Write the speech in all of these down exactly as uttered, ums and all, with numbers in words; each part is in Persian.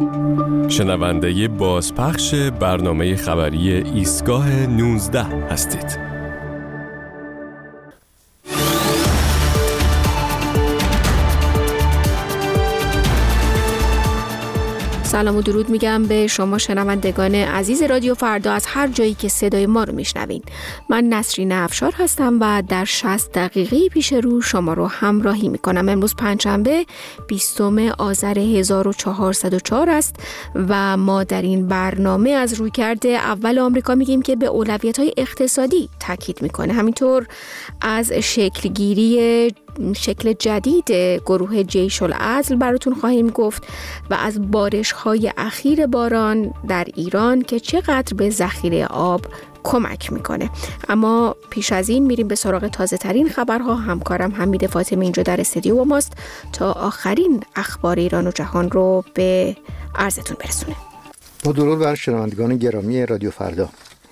شنونده بازپخش برنامه خبری ایستگاه نوزده هستید. سلام و درود میگم به شما شنوندگان عزیز رادیو فردا از هر جایی که صدای ما رو میشنوین. من نسرین افشار هستم و در شصت دقیقه پیش رو شما رو همراهی میکنم. امروز پنجشنبه بیستم آذر هزار و چهارصد و چهار است و ما در این برنامه از رویکرد اول آمریکا میگیم که به اولویت‌های اقتصادی تاکید میکنه. همینطور از شکلگیری شکل جدید گروه جیش العدل براتون خواهیم گفت و از بارش‌های اخیر باران در ایران که چقدر به ذخیره آب کمک میکنه. اما پیش از این میریم به سراغ تازه ترین خبرها. همکارم حمید فاطمی اینجا در استودیو با ماست تا آخرین اخبار ایران و جهان رو به عرضتون برسونه. با درود بر شنوندگان گرامی رادیو فردا.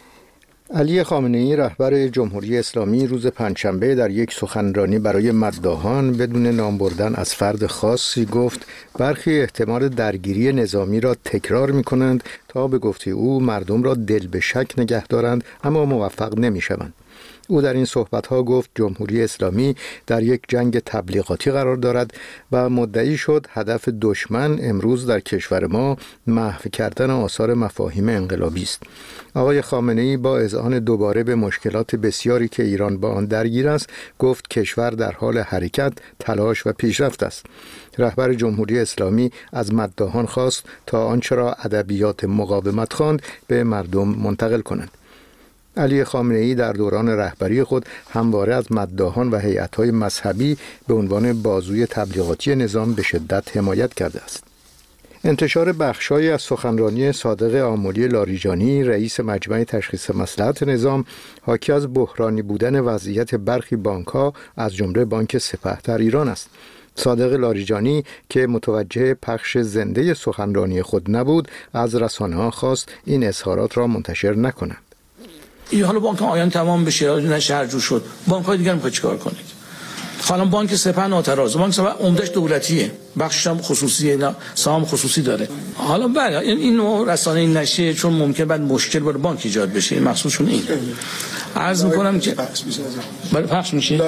علی خامنه‌ای رهبر جمهوری اسلامی روز پنجشنبه در یک سخنرانی برای مداحان بدون نام بردن از فرد خاصی گفت برخی احتمال درگیری نظامی را تکرار می‌کنند تا به گفته او مردم را دل به شک نگه دارند اما موفق نمی‌شوند. او در این صحبت‌ها گفت جمهوری اسلامی در یک جنگ تبلیغاتی قرار دارد و مدعی شد هدف دشمن امروز در کشور ما محو کردن آثار مفاهیم انقلابی است. آقای خامنه‌ای با اذعان دوباره به مشکلات بسیاری که ایران با آن درگیر است گفت کشور در حال حرکت، تلاش و پیشرفت است. رهبر جمهوری اسلامی از مداحان خواست تا آنچه را ادبیات مقاومت خواند به مردم منتقل کنند. علی خامنه‌ای در دوران رهبری خود همواره از مداحان و هیئت‌های مذهبی به عنوان بازوی تبلیغاتی نظام به شدت حمایت کرده است. انتشار بخش‌هایی از سخنرانی صادق آملی لاریجانی رئیس مجمع تشخیص مصلحت نظام حاکی از بحرانی بودن وضعیت برخی بانک‌ها از جمله بانک سپه در ایران است. صادق لاریجانی که متوجه پخش زنده سخنرانی خود نبود از رسانه‌ها خواست این اظهارات را منتشر نکنند. این حالا بانک آیان تمام بشه نه شهرجو شد بانک‌های دیگر می‌خواد چیکار کنید؟ حالا بانک سپه ناتراز بانک سپه عمده‌اش دولتیه بخشش هم خصوصیه نه سهام خصوصی داره. حالا بله این نوع رسانه این نشه چون ممکن بعد مشکل برای بانک ایجاد بشه این مقصودشون این. عرض می‌کنم که برای پخش میشه.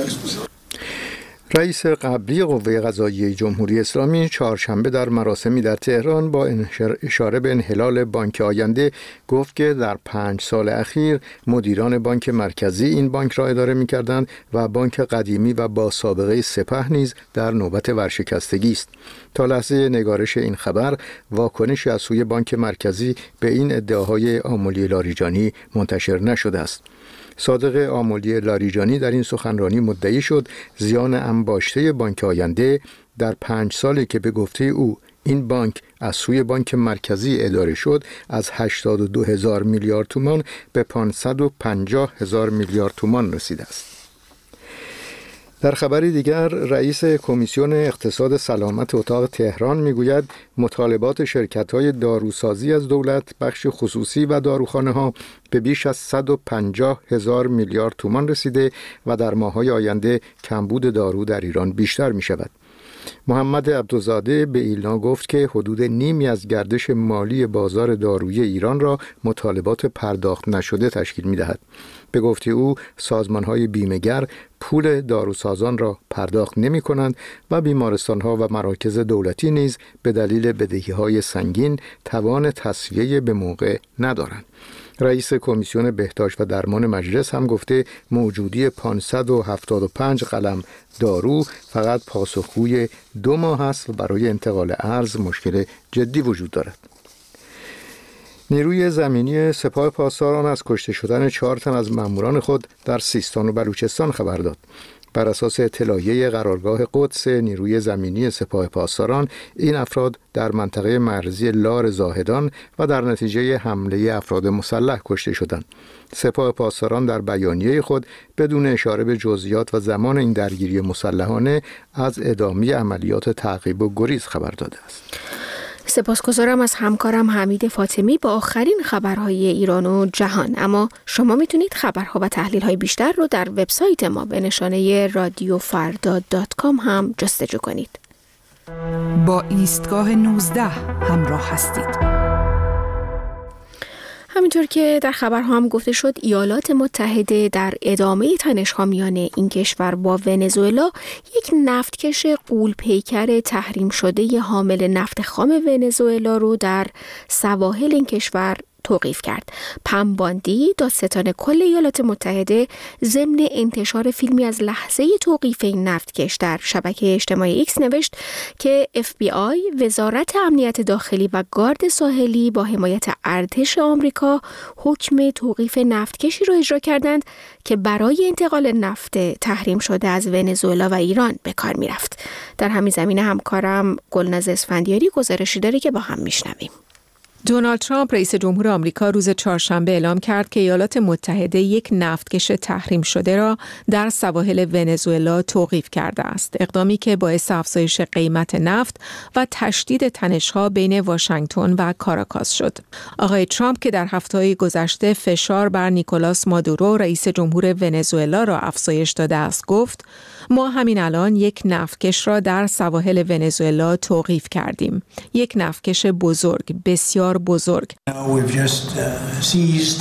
رئیس قبلی قوه قضاییه جمهوری اسلامی چهارشنبه در مراسمی در تهران با اشاره به انحلال بانک آینده گفت که در پنج سال اخیر مدیران بانک مرکزی این بانک را اداره می‌کردند و بانک قدیمی و با سابقه سپه نیز در نوبت ورشکستگی است. تا لحظه نگارش این خبر واکنشی از سوی بانک مرکزی به این ادعاهای آملی لاریجانی منتشر نشده است. صادق آملی لاریجانی در این سخنرانی مدعی شد زیان انباشته بانک آینده در پنج سالی که به گفته او این بانک از سوی بانک مرکزی اداره شد از هشتاد و دو هزار میلیارد تومان به پانصد و پنجاه هزار میلیارد تومان رسیده است. در خبری دیگر رئیس کمیسیون اقتصاد سلامت اتاق تهران میگوید مطالبات شرکت‌های داروسازی از دولت، بخش خصوصی و داروخانه‌ها به بیش از صد و پنجاه هزار میلیارد تومان رسیده و در ماه‌های آینده کمبود دارو در ایران بیشتر می‌شود. محمد عبدالزاده به ایلنا گفت که حدود نیمی از گردش مالی بازار دارویی ایران را مطالبات پرداخت نشده تشکیل می‌دهد. به گفته او سازمان‌های بیمه‌گر پول داروسازان را پرداخت نمی‌کنند و بیمارستان‌ها و مراکز دولتی نیز به دلیل بدهی‌های سنگین توان تسویه به موقع ندارند. رئیس کمیسیون بهداشت و درمان مجلس هم گفته موجودی پانصد و هفتاد و پنج قلم دارو فقط پاسخگوی دو ماه است و برای انتقال ارز مشکل جدی وجود دارد. نیروی زمینی سپاه پاسداران از کشته شدن چهار تن از ماموران خود در سیستان و بلوچستان خبر داد. بر اساس اطلاعیه قرارگاه قدس نیروی زمینی سپاه پاسداران این افراد در منطقه مرزی لار زاهدان و در نتیجه حمله افراد مسلح کشته شدند. سپاه پاسداران در بیانیه خود بدون اشاره به جزئیات و زمان این درگیری مسلحانه از ادامه عملیات تعقیب و گریز خبر داده است. سپاسگزارم از همکارم حمید فاطمی با آخرین خبرهای ایران و جهان. اما شما میتونید خبرها و تحلیل‌های بیشتر رو در وبسایت ما به نشانه رادیو فردا دات کام هم جستجو کنید. با ایستگاه نوزده همراه هستید. همینطور که در خبرها هم گفته شد، ایالات متحده در ادامه تنش‌ها میان این کشور با ونزوئلا یک نفتکش غول پیکر تحریم شده حامل نفت خام ونزوئلا رو در سواحل این کشور توقیف کرد. پم باندی، دادستان کل ایالات متحده، ضمن انتشار فیلمی از لحظه توقیف این نفتکش در شبکه اجتماعی ایکس نوشت که اف بی آی، وزارت امنیت داخلی و گارد ساحلی با حمایت ارتش آمریکا حکم توقیف نفتکشی را اجرا کردند که برای انتقال نفت تحریم شده از ونزوئلا و ایران به کار می‌رفت. در همین زمینه همکارم گلناز اسفندیاری گزارشی داره که با هم میشنویم. دونالد ترامپ رئیس جمهور آمریکا روز چهارشنبه اعلام کرد که ایالات متحده یک نفتکش تحریم شده را در سواحل ونزوئلا توقیف کرده است. اقدامی که باعث افزایش قیمت نفت و تشدید تنش‌ها بین واشنگتن و کاراکاس شد. آقای ترامپ که در هفته‌های گذشته فشار بر نیکولاس مادورو رئیس جمهور ونزوئلا را افزایش داده است، گفت: ما همین الان یک نفتکش را در سواحل ونزوئلا توقیف کردیم. یک نفتکش بزرگ، بسیار بزرگ. We've just uh, seized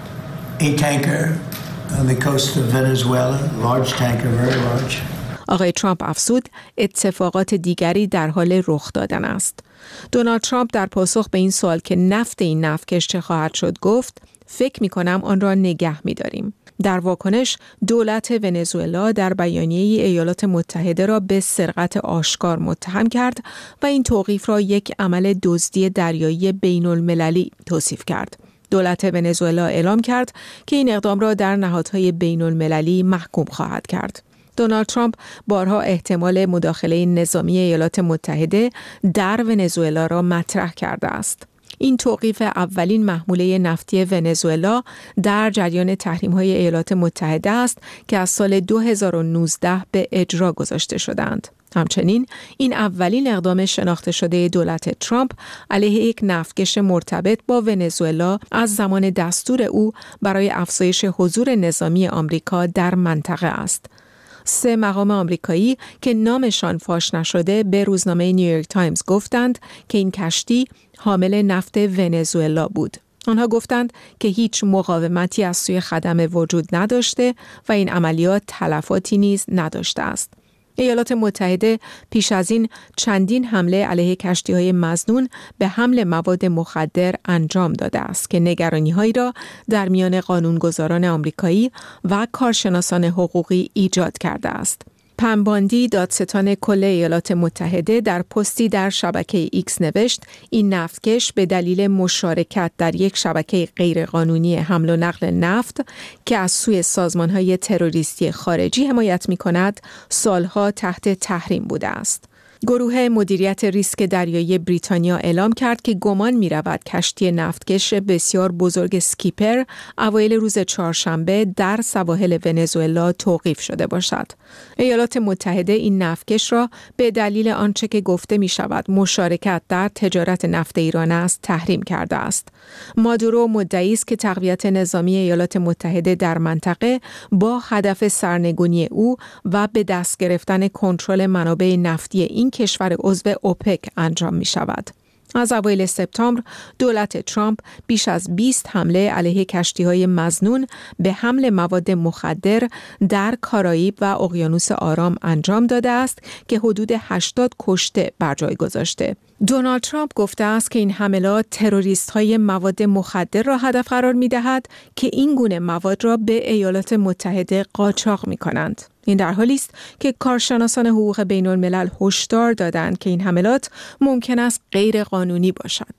a tanker on the coast of Venezuela, large tanker, very large. آقای ترامپ افزود اتفاقات دیگری در حال رخ دادن است. دونالد ترامپ در پاسخ به این سوال که نفت این نفتکش چه خواهد شد گفت: فکر می کنم آن را نگه می داریم. در واکنش، دولت ونزوئلا در بیانیه ایالات متحده را به سرقت آشکار متهم کرد و این توقیف را یک عمل دزدی دریایی بین المللی توصیف کرد. دولت ونزوئلا اعلام کرد که این اقدام را در نهادهای بین المللی محکوم خواهد کرد. دونالد ترامپ بارها احتمال مداخله نظامی ایالات متحده در ونزوئلا را مطرح کرده است. این توقیف اولین محموله نفتی ونزوئلا در جریان تحریم‌های ایالات متحده است که از سال دو هزار و نوزده به اجرا گذاشته شدند. همچنین این اولین اقدام شناخته شده دولت ترامپ علیه یک نفتکش مرتبط با ونزوئلا از زمان دستور او برای افزایش حضور نظامی آمریکا در منطقه است. سه مقام آمریکایی که نامشان فاش نشده به روزنامه نیویورک تایمز گفتند که این کشتی حامل نفت ونزوئلا بود. آنها گفتند که هیچ مقاومتی از سوی خدمه وجود نداشته و این عملیات تلفاتی نیز نداشته است. ایالات متحده پیش از این چندین حمله علیه کشتی‌های مظنون به حمل مواد مخدر انجام داده است که نگرانی‌هایی را در میان قانونگذاران آمریکایی و کارشناسان حقوقی ایجاد کرده است. پم باندی، دادستان کل ایالات متحده، در پستی در شبکه ایکس نوشت: این نفتکش به دلیل مشارکت در یک شبکه غیرقانونی حمل و نقل نفت که از سوی سازمان‌های تروریستی خارجی حمایت می‌کند، سالها تحت تحریم بوده است. گروه مدیریت ریسک دریایی بریتانیا اعلام کرد که گمان می‌رود کشتی نفتکش بسیار بزرگ اسکیپر اوایل روز چهارشنبه در سواحل ونزوئلا توقیف شده باشد. ایالات متحده این نفتکش را به دلیل آنچه که گفته می‌شود مشارکت در تجارت نفت ایران است تحریم کرده است. مادورو مدعی است که تقویت نظامی ایالات متحده در منطقه با هدف سرنگونی او و به دست گرفتن کنترل منابع نفتی این کشور عضو اوپک انجام می شود. از اوایل سپتامبر دولت ترامپ بیش از بیست حمله علیه کشتی‌های مظنون به حمل مواد مخدر در کارائیب و اقیانوس آرام انجام داده است که حدود هشتاد کشته بر جای گذاشته. دونالد ترامپ گفته است که این حملات تروریست‌های مواد مخدر را هدف قرار می‌دهد که این گونه مواد را به ایالات متحده قاچاق می‌کنند. این در حالی است که کارشناسان حقوق بین‌الملل هشدار دادند که این حملات ممکن است غیر قانونی باشد.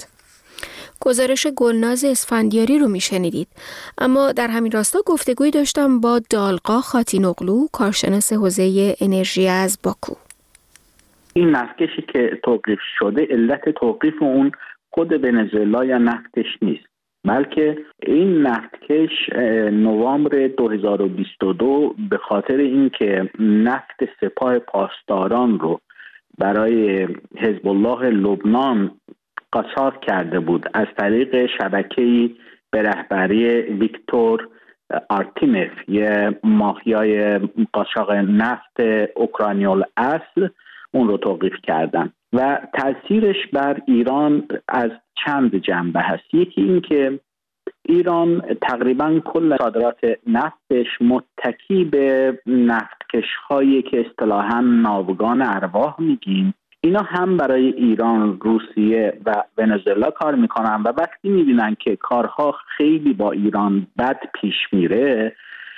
گزارش گلناز اسفندیاری رو میشنیدید. اما در همین راستا گفتگوی داشتم با دالقا خاتینوغلو، کارشناس حوزه انرژی از باکو. این نفتکشی که توقیف شده، علت توقیف اون خود ونزوئلا یا نفتکش نیست، بلکه این نفتکش نوامبر دو هزار و بیست و دو به خاطر اینکه نفت سپاه پاسداران رو برای حزب الله لبنان قاچاق کرده بود از طریق شبکه‌ای به رهبری ویکتور آرتیمف، یه مافیای قاچاق نفت اوکراینی الاصل. اون رو توقیف کردن و تاثیرش بر ایران از چند جنبه هست. یکی این که ایران تقریبا کل صادرات نفتش متکی به نفتکش‌هایی که اصطلاحاً ناوگان ارواح میگیم. اینا هم برای ایران، روسیه و ونزوئلا کار میکنن و وقتی میبینن که کارها خیلی با ایران بد پیش میره،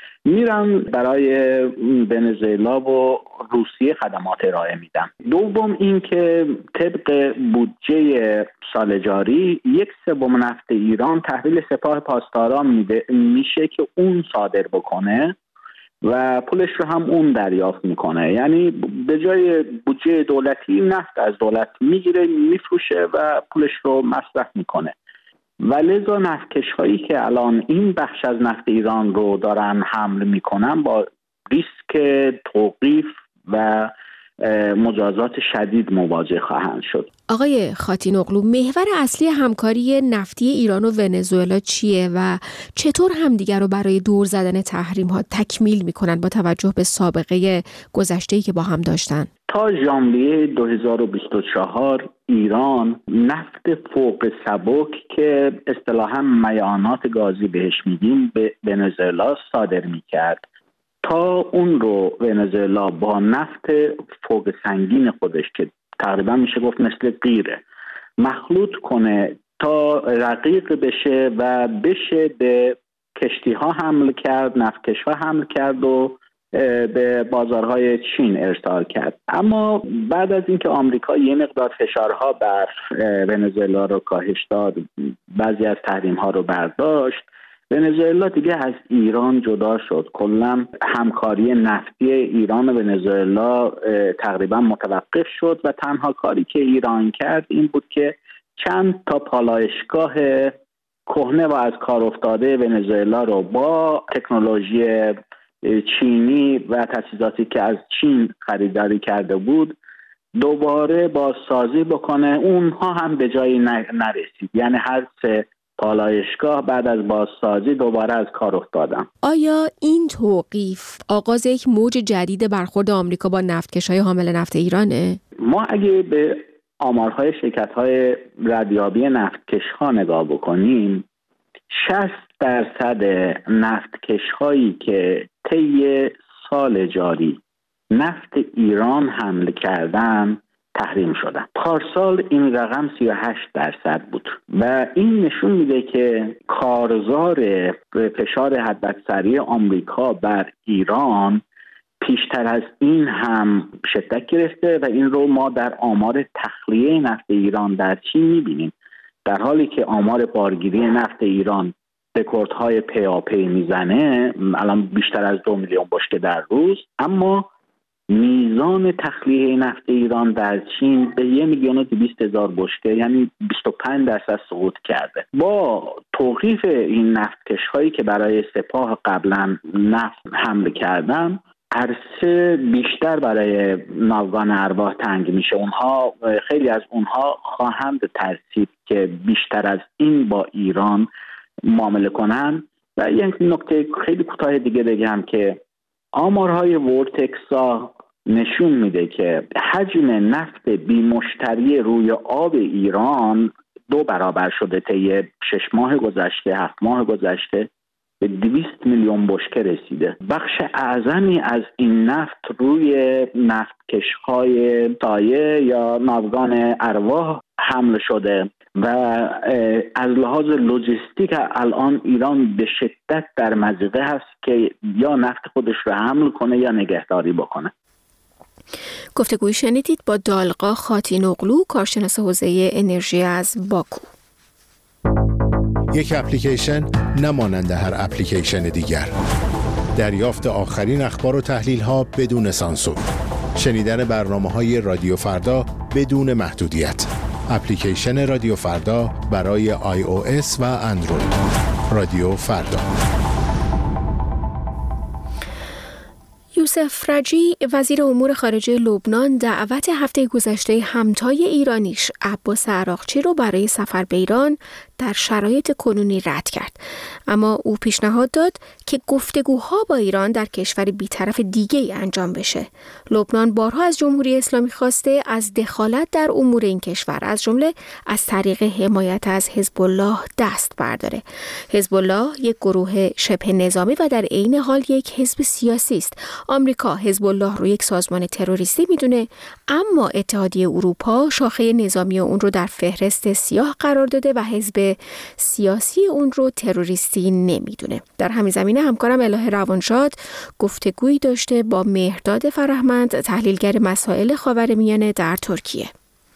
میرن برای ونزوئلا و روسیه خدمات ارائه میدن. دوم این که طبق بودجه سال جاری یک سوم نفت ایران تحویل سپاه پاسداران میده میشه که اون صادر بکنه و پولش رو هم اون دریافت میکنه. یعنی به جای بودجه دولتی نفت از دولت میگیره، میفروشه و پولش رو مصرف میکنه. و لذا نفتکش هایی که الان این بخش از نفت ایران رو دارن حمل میکنن با ریسک توقیف و مجازات شدید مواجه خواهند شد. آقای خاتینوغلو، محور اصلی همکاری نفتی ایران و ونزوئلا چیه و چطور همدیگر رو برای دور زدن تحریم ها تکمیل میکنن با توجه به سابقه گذشته‌ای که با هم داشتن؟ تا ژانویه دو هزار و بیست و چهار ایران نفت فوق سبک که اصطلاحاً میانات گازی بهش میگیم به ونزوئلا صادر میکرد. تا اون رو ونزوئلا با نفت فوق سنگین خودش که تقریبا میشه گفت مثل قیره مخلوط کنه تا رقیق بشه و بشه به کشتی ها حمل کرد، نفتکش ها حمل کرد و به بازارهای چین ارسال کرد. اما بعد از اینکه آمریکا یه مقدار فشارها بر ونزوئلا رو کاهش داد، بعضی از تحریم ها رو برداشت، ونزوئلا دیگه از ایران جدا شد. کلا همکاری نفتی ایران و ونزوئلا تقریبا متوقف شد و تنها کاری که ایران کرد این بود که چند تا پالایشگاه کهنه و از کار افتاده ونزوئلا رو با تکنولوژی چینی و تجهیزاتی که از چین خریداری کرده بود دوباره بازسازی بکنه. اونها هم به جایی نرسید، یعنی هر سه پالایشگاه بعد از بازسازی دوباره از کار افتادن. آیا این توقیف آغاز یک موج جدید برخورد آمریکا با نفتکش‌های حامل نفت ایرانه؟ ما اگه به آمارهای شرکت‌های ردیابی نفتکش‌ها نگاه بکنیم، شصت درصد نفتکش‌هایی که طی سال جاری نفت ایران حمل کردن تحریم شدن. پارسال این رقم سی و هشت درصد بود و این نشون میده که کارزار فشار حداکثری آمریکا بر ایران پیشتر از این هم شدت گرفته و این رو ما در آمار تخلیه نفت ایران در چین میبینیم. در حالی که آمار بارگیری نفت ایران رکوردهای پیاپی میزنه، الان بیشتر از دو میلیون بشکه در روز، اما میزان تخلیه نفت ایران در چین به یک میلیون و دویست هزار بشکه، یعنی بیست و پنج درصد سقوط کرده. با توقیف این نفتکش هایی که برای سپاه قبلا نفت حمل کردن، عرصه بیشتر برای ناوگان ارواح تنگ میشه. اونها خیلی از اونها خواهند ترسید که بیشتر از این با ایران معامله کنن. و یک نکته خیلی کوتاه دیگه بگم که آمارهای ورتکسا نشون میده که حجم نفت بی مشتری روی آب ایران دو برابر شده طی شش ماه گذشته، هفت ماه گذشته به دویست میلیون بشکه رسیده. بخش اعظمی از این نفت روی نفتکش‌های سایه یا ناوگان ارواح حمل شده و از لحاظ لوجستیک الان ایران به شدت در مضیقه هست که یا نفت خودش رو حمل کنه یا نگهداری بکنه. گفتگوی شنیدید با دالقا خاتینوغلو، کارشناس حوزه انرژی از باکو. یک اپلیکیشن نمانند هر اپلیکیشن دیگر. دریافت آخرین اخبار و تحلیل ها بدون سانسور. شنیدن برنامه‌های رادیو فردا بدون محدودیت. اپلیکیشن رادیو فردا برای آی او اس و اندروید. رادیو فردا. یوسف رجی وزیر امور خارجه لبنان دعوت هفته گذشته همتای ایرانیش عباس عراقچی رو برای سفر به ایران در شرایط کنونی رد کرد، اما او پیشنهاد داد که گفتگوها با ایران در کشور بی‌طرف دیگه‌ای انجام بشه. لبنان بارها از جمهوری اسلامی خواسته از دخالت در امور این کشور، از جمله از طریق حمایت از حزب الله دست برداره. حزب الله یک گروه شبه نظامی و در عین حال یک حزب سیاسی است. آمریکا حزب الله رو یک سازمان تروریستی میدونه، اما اتحادیه اروپا شاخه نظامی اون رو در فهرست سیاه قرار داده و حزب سیاسی اون رو تروریستی نمیدونه. در همین زمینه همکارم الهه روانشاد گفتگویی داشته با مهرداد فرهمند، تحلیلگر مسائل خاورمیانه در ترکیه.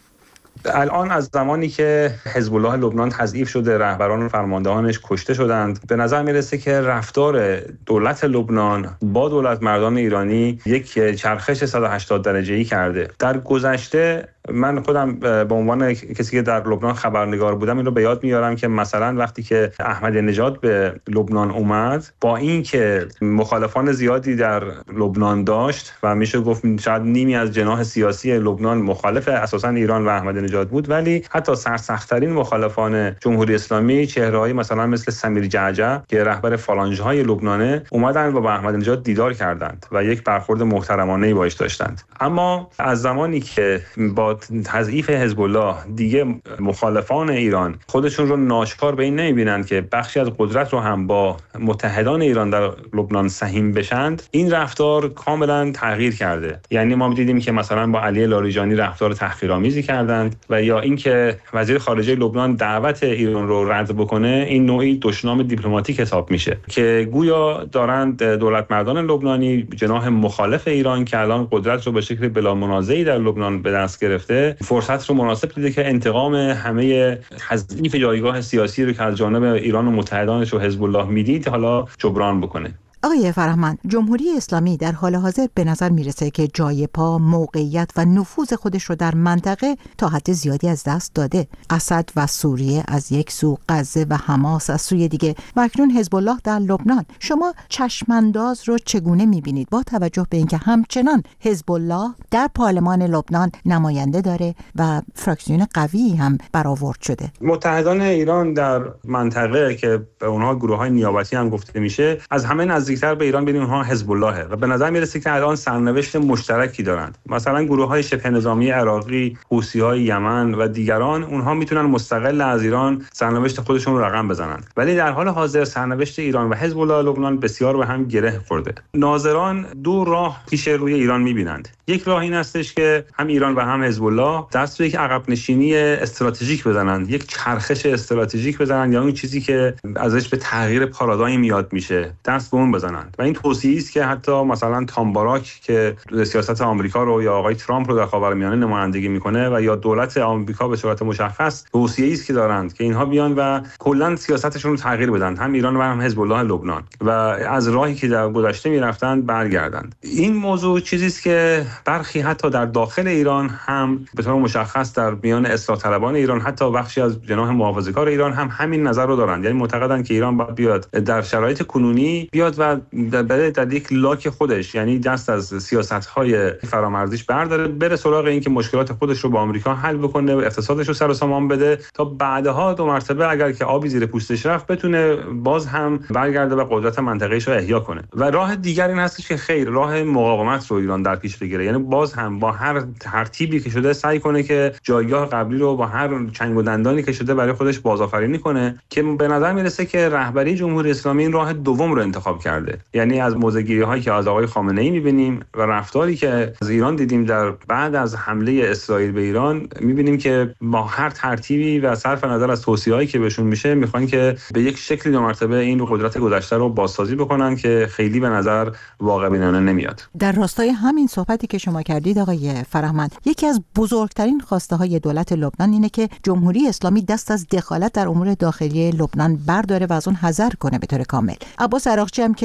الان از زمانی که حزب الله لبنان تضعیف شده، رهبران و فرماندهانش کشته شدند، به نظر میرسه که رفتار دولت لبنان با دولت مردان ایرانی یک چرخش صد و هشتاد درجه‌ای کرده. در گذشته من خودم به عنوان کسی که در لبنان خبرنگار بودم این رو به یاد میارم که مثلا وقتی که احمدی نژاد به لبنان اومد، با اینکه مخالفان زیادی در لبنان داشت و میشه گفت شاید نیمی از جناح سیاسی لبنان مخالف اساسا ایران و احمدی نژاد بود، ولی حتی سرسخت‌ترین مخالفان جمهوری اسلامی، چهره‌ای مثلا مثل سمیر جعجع که رهبر فالانژهای لبنانه، اومدن و با احمدی نژاد دیدار کردند و یک برخورد محترمانه‌ای باهاش داشتند. اما از زمانی که با تضعیف حزب الله دیگه مخالفان ایران خودشون رو ناشکار به این نمی‌بینند که بخشی از قدرت رو هم با متحدان ایران در لبنان سهیم بشند، این رفتار کاملا تغییر کرده. یعنی ما دیدیم که مثلا با علی لاریجانی رفتار تحقیرآمیزی کردند و یا اینکه وزیر خارجه لبنان دعوت ایران رو رد بکنه، این نوعی دشنام دیپلماتیک حساب میشه که گویا دارند دولت مردان لبنانی جناح مخالف ایران که الان قدرت رو به شکل بلا منازعی در لبنان به دست گرفته، فرصت رو مناسب دیده که انتقام همه تضعیف جایگاه سیاسی رو که از جانب ایران و متحدانش و حزب الله میدید حالا جبران بکنه. آقای فرهمند، جمهوری اسلامی در حال حاضر به نظر میرسه که جای پا، موقعیت و نفوذ خودش رو در منطقه تا حد زیادی از دست داده. اسد و سوریه از یک سو، غزه و حماس از سوی دیگه و اکنون حزب الله در لبنان. شما چشمانداز رو چگونه میبینید با توجه به اینکه همچنان حزب الله در پارلمان لبنان نماینده داره و فراکسیون قوی هم برآورد شده؟ متحدان ایران در منطقه که به اونها گروه‌های نیابتی هم گفته میشه، از همه نزدیکتر به ایران ببینیم اونها حزب اللهه و به نظر میرسه که الان سرنوشت مشترکی دارند. مثلا گروه‌های شبه نظامی عراقی، حوثی‌های یمن و دیگران، اونها میتونن مستقل از ایران سرنوشت خودشون رو رقم بزنن، ولی در حال حاضر سرنوشت ایران و حزب الله لبنان بسیار به هم گره خورده. ناظران دو راه پیش روی ایران میبینند. یک راه این هستش که هم ایران و هم حزب الله دست به یک عقب نشینی استراتژیک بزنند، یک چرخش استراتژیک بزنند، یا اون چیزی که ازش به تغییر پارادایم یاد میشه دست به اون بزنند. و این توصیه‌ای است که حتی مثلا تام باراک که سیاست آمریکا رو یا آقای ترامپ رو در خاورمیانه نمایندگی میکنه و یا دولت آمریکا به صورت مشخص، توصیه‌ای است که دارند که اینها بیان و کلا سیاستشون رو تغییر بدن، هم ایران و هم حزب الله لبنان، و از راهی که در گذشته میرفتند برگردند. این موضوع چیزی است که برخی حتی در داخل ایران هم به طور مشخص در میان اصلاح طلبان ایران، حتی بخشی از جناح محافظه‌کار ایران هم همین نظر رو دارند. یعنی معتقدند که ایران باید بیاد در شرایط کنونی بیاد و در, در یک لاک خودش، یعنی دست از سیاست‌های فرامرزیش برداره، بره سراغ این که مشکلات خودش رو با آمریکا حل بکنه و اقتصادش رو سر و سامان بده تا بعدها دو مرتبه اگر که آبی زیر پوستش رفت بتونه باز هم برگرده و قدرت منطقه‌اش رو احیا کنه. و راه دیگر این هستش که خیر، راه مقاومت رو ایران در پیش بگیره، یعنی باز هم با هر ترتیبی که شده سعی کنه که جایگاه قبلی رو با هر چنگ و دندانی که شده برای خودش بازآفرینی کنه، که به نظر میرسه که رهبری جمهوری اسلامی این راه دوم رو انتخاب کرده. یعنی از موضع‌گیری‌هایی که از آقای خامنه‌ای می‌بینیم و رفتاری که از ایران دیدیم در بعد از حمله اسرائیل به ایران، می‌بینیم که با هر ترتیبی و صرف نظر از توصیه‌هایی که بهشون میشه می‌خوان که به یک شکلی دو مرتبه این قدرت گذشته رو بازسازی بکنن که خیلی به نظر واقع بینانه نمیاد. در راستای همین صحبتی که شما کردید آقای فرهمند، یکی از بزرگترین خواسته‌های دولت لبنان اینه که جمهوری اسلامی دست از دخالت در امور داخلی لبنان برداره و از اون حذر کنه به طور کامل. عباس عراقچی هم که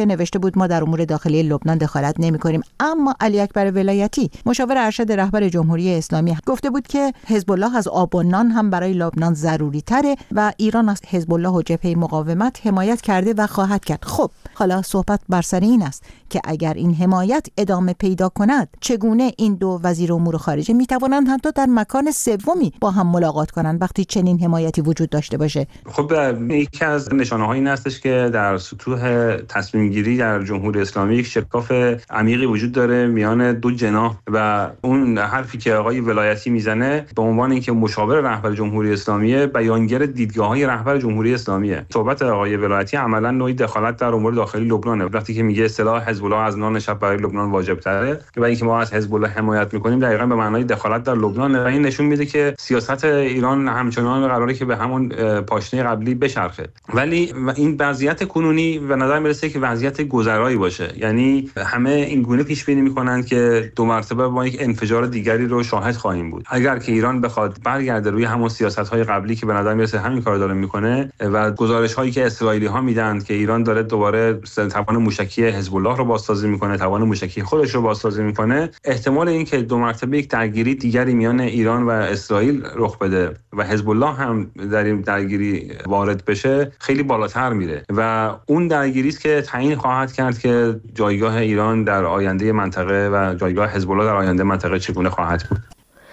که نوشته بود ما در امور داخلی لبنان دخالت نمی‌کنیم، اما علی اکبر ولایتی مشاور ارشد رهبر جمهوری اسلامی گفته بود که حزب الله از آب و نان هم برای لبنان ضروری تره و ایران از حزب الله و جبهه مقاومت حمایت کرده و خواهد کرد. خب حالا صحبت بر سر این است که اگر این حمایت ادامه پیدا کند چگونه این دو وزیر امور خارجه می توانند حتی در مکان سومی با هم ملاقات کنند وقتی چنین حمایتی وجود داشته باشه. خب یکی از نشانه‌های این هستش که در سطوح تصمیم گیری در جمهوری اسلامی یک شکاف عمیقی وجود داره میان دو جناح و اون حرفی که آقای ولایتی میزنه به عنوان اینکه مشاور رهبر جمهوری اسلامی بیانگر دیدگاه‌های رهبر جمهوری اسلامیه. صحبت آقای ولایتی عملاً نوعی دخالت در امور داخلی لبنانه. وقتی که میگه اصطلاح حزب الله از نان شب برای لبنان واجب تره و اینکه ما از حزب الله حمایت میکنیم دقیقاً به معنای دخالت در لبنان و این نشون میده که سیاست ایران همچنان قراره که به همون پاشنه قبلی بچرخه. ولی این وضعیت کنونی به نظر میرسه که وضعیت گذرایی باشه، یعنی همه این گونه پیش بینی میکنن که دو مرتبه با یک انفجار دیگری رو شاهد خواهیم بود. اگر که ایران بخواد برگرده روی همون سیاست‌های قبلی که به نظر میرسه همین کارو داره میکنه و گزارش‌هایی که اسرائیلی‌ها میدن که ایران داره دوباره توان موشکی حزب الله رو بازسازی میکنه، توان موشکی خودش رو بازسازی میکنه، احتمال اینکه دو مرتبه یک درگیری دیگری میان ایران و اسرائیل رخ بده و حزب الله هم در این درگیری وارد بشه خیلی بالاتر میره و اون درگیری است که تعیین خواهد کرد که جایگاه ایران در آینده منطقه و جایگاه حزب الله در آینده منطقه چگونه خواهد بود.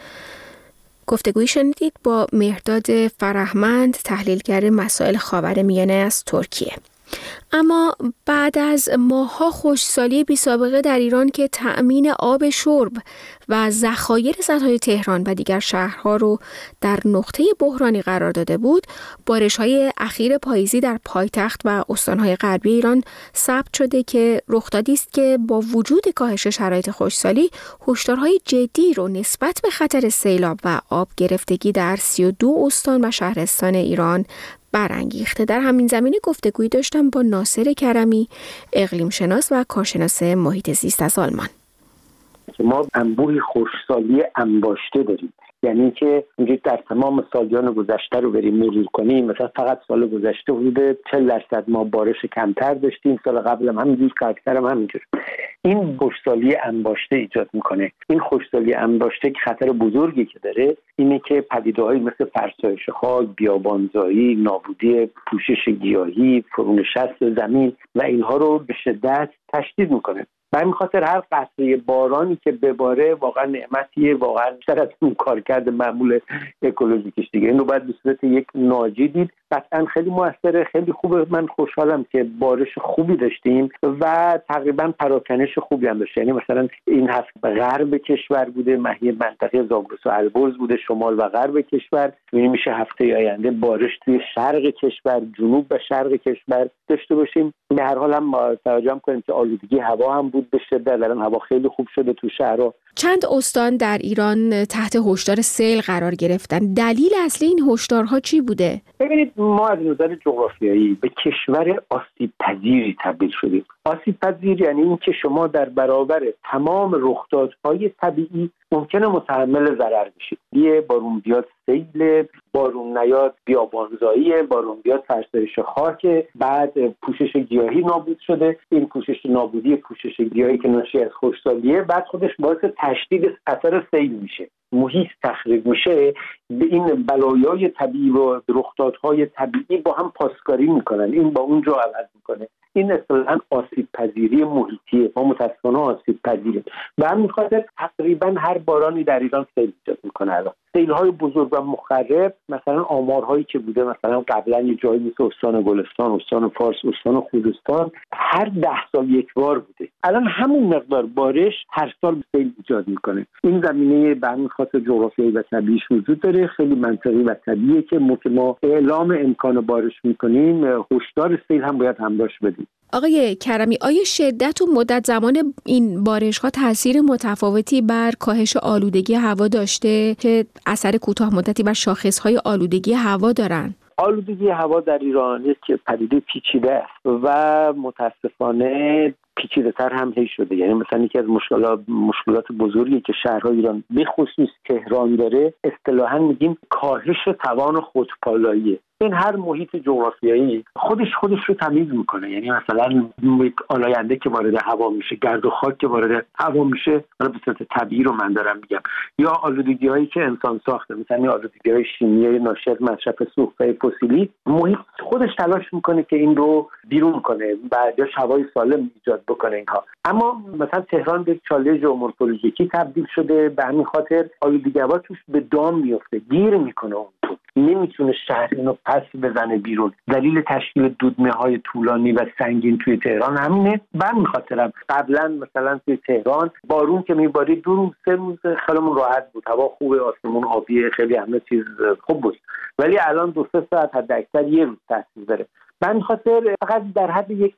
گفتگوی شنیدید با مهرداد فرهمند، تحلیلگر مسائل خاورمیانه از ترکیه. اما بعد از ماه‌ها خشکسالی بی‌سابقه در ایران که تأمین آب شرب و ذخایر سدهای تهران و دیگر شهرها رو در نقطه بحرانی قرار داده بود، بارش‌های اخیر پاییزی در پایتخت و استان‌های غربی ایران ثبت شده که رخدادی است که با وجود کاهش شرایط خشکسالی، هشدارهای جدی رو نسبت به خطر سیلاب و آب گرفتگی در سی و دو استان و شهرستان ایران برانگیخته. در همین زمینه گفتگویی داشتم با ناصر کرمی، اقلیم شناس و کارشناس محیط زیست از آلمان. ما انبوهی خشکسالی انباشته داریم، یعنی که اینجوری در تمام سالیان گذشته رو بریم مرور کنیم، مثلا فقط سال گذشته حدود چهل درصد ما بارش کمتر داشتیم، سال قبل هم همینجور، کمتر هم همینجور. این خشکسالی انباشته ایجاد میکنه. این خشکسالی انباشته که خطر بزرگی که داره اینه که پدیده‌هایی مثل فرسایش خاک، بیابانزایی، نابودی پوشش گیاهی، فرونشست زمین و اینها رو به شدت تشدید میکنه. به همین خاطر هر قطره بارانی که بباره واقعا نعمتیه، واقعا بیشتر از اون کارکرد معمول اکولوژیکش دیگه. اینو باید به صورت یک ناجی دید. قطعا خیلی موثره، خیلی خوبه. من خوشحالم که بارش خوبی داشتیم و تقریبا پراکنش خوبی هم داشت. یعنی مثلا این هفته غرب کشور بوده، ماهی منطقه زاگرس و البرز بوده، شمال و غرب کشور. یعنی میشه هفته آینده بارش توی شرق کشور، جنوب و شرق کشور داشته باشیم. به هر حال هم توجه کنیم که آلودگی هوا هم بود به شدت، الان هوا خیلی خوب شده تو شهرها. چند استان در ایران تحت هشدار سیل قرار گرفتن. دلیل اصلی این هشدارها چی بوده؟ ببینید، ما از نظر جغرافیایی به کشور آسیب پذیری تبدیل شدیم. آسیب پذیر یعنی این که شما در برابر تمام رخدادهای طبیعی ممکنه متحمل ضرر بشید. یه بارون بیاد سیل، بارون نیاد بیابانزایی، بارون بیاد فرسایش خاک، بعد پوشش گیاهی نابود شده. این پوشش نابودی پوشش گیاهی که ناشی از خشکسالیه بعد خودش باعث تشدید اثر سیل میشه، محیط تخریب میشه. به این بلایای طبیعی و رخدادهای طبیعی با هم پاسکاری میکنن، این با اون جا عوض میکنه. این اصطلاحاً آسیب پذیری محیطیه. ما متاسفانه آسیب پذیریم. به همین خاطر تقریبا هر بارانی در ایران سیل ایجاد میکنه. الان سیل‌های بزرگ و مخرب، مثلا آمارهایی که بوده مثلا قبلا یه جایی مثل استان گلستان، استان فارس، استان خوزستان هر ده سال یک بار بوده. الان همون مقدار بارش هر سال سیل ایجاد میکنه. این زمینه به همین خاطر جغرافیایی و طبیعیش وجود داره. خیلی منطقی و طبیعیه که ما اعلام امکان بارش میکنیم، هشدار سیل هم باید همراهش بدیم. آقای کرمی، آیا شدت و مدت زمان این بارش‌ها تاثیر متفاوتی بر کاهش آلودگی هوا داشته که اثر کوتاه مدتی بر شاخص‌های آلودگی هوا دارن؟ آلودگی هوا در ایران یک پدیده پیچیده است و متاسفانه پیچیده‌تر هم هی شده. یعنی مثلا یکی از مشکلات مشکلات بزرگی که شهرهای ایران به خصوص تهران داره اصطلاحاً میگیم کاهش توان خودپالایی. این هر محیط جغرافیایی خودش خودش رو تمیز میکنه. یعنی مثلا آلاینده که وارد هوا میشه، گرد و خاک که وارد هوا میشه، حالا به صورت طبیعی رو من دارم میگم، یا آلودگی‌هایی که انسان ساخته، مثلا آلودگی‌های شیمیایی ناشی از مصرف سوختهای فسیلی، محیط خودش تلاش میکنه که این رو بیرون کنه و یا هوای سالم ایجاد بکنه اینها. اما مثلا تهران به چاله ژئومورفولوژیکی تبدیل شده، به همین خاطر آلودگی هوا توش به دام میفته، گیر میکنه، اون تو نمیتونه شهر اینو پس بزنه بیرون. دلیل تشکیل دودمه‌های طولانی و سنگین توی تهران همینه. به همین خاطرم قبلا مثلا توی تهران بارون که میبارید دو روز سه روز خیلیمون راحت بود، هوا خوبه، آسمون آبیه، خیلی همه چیز خوب بود. ولی الان دو سه ساعت حد اکثر یه روز تاثیر داره. من خاطر فقط در حد یک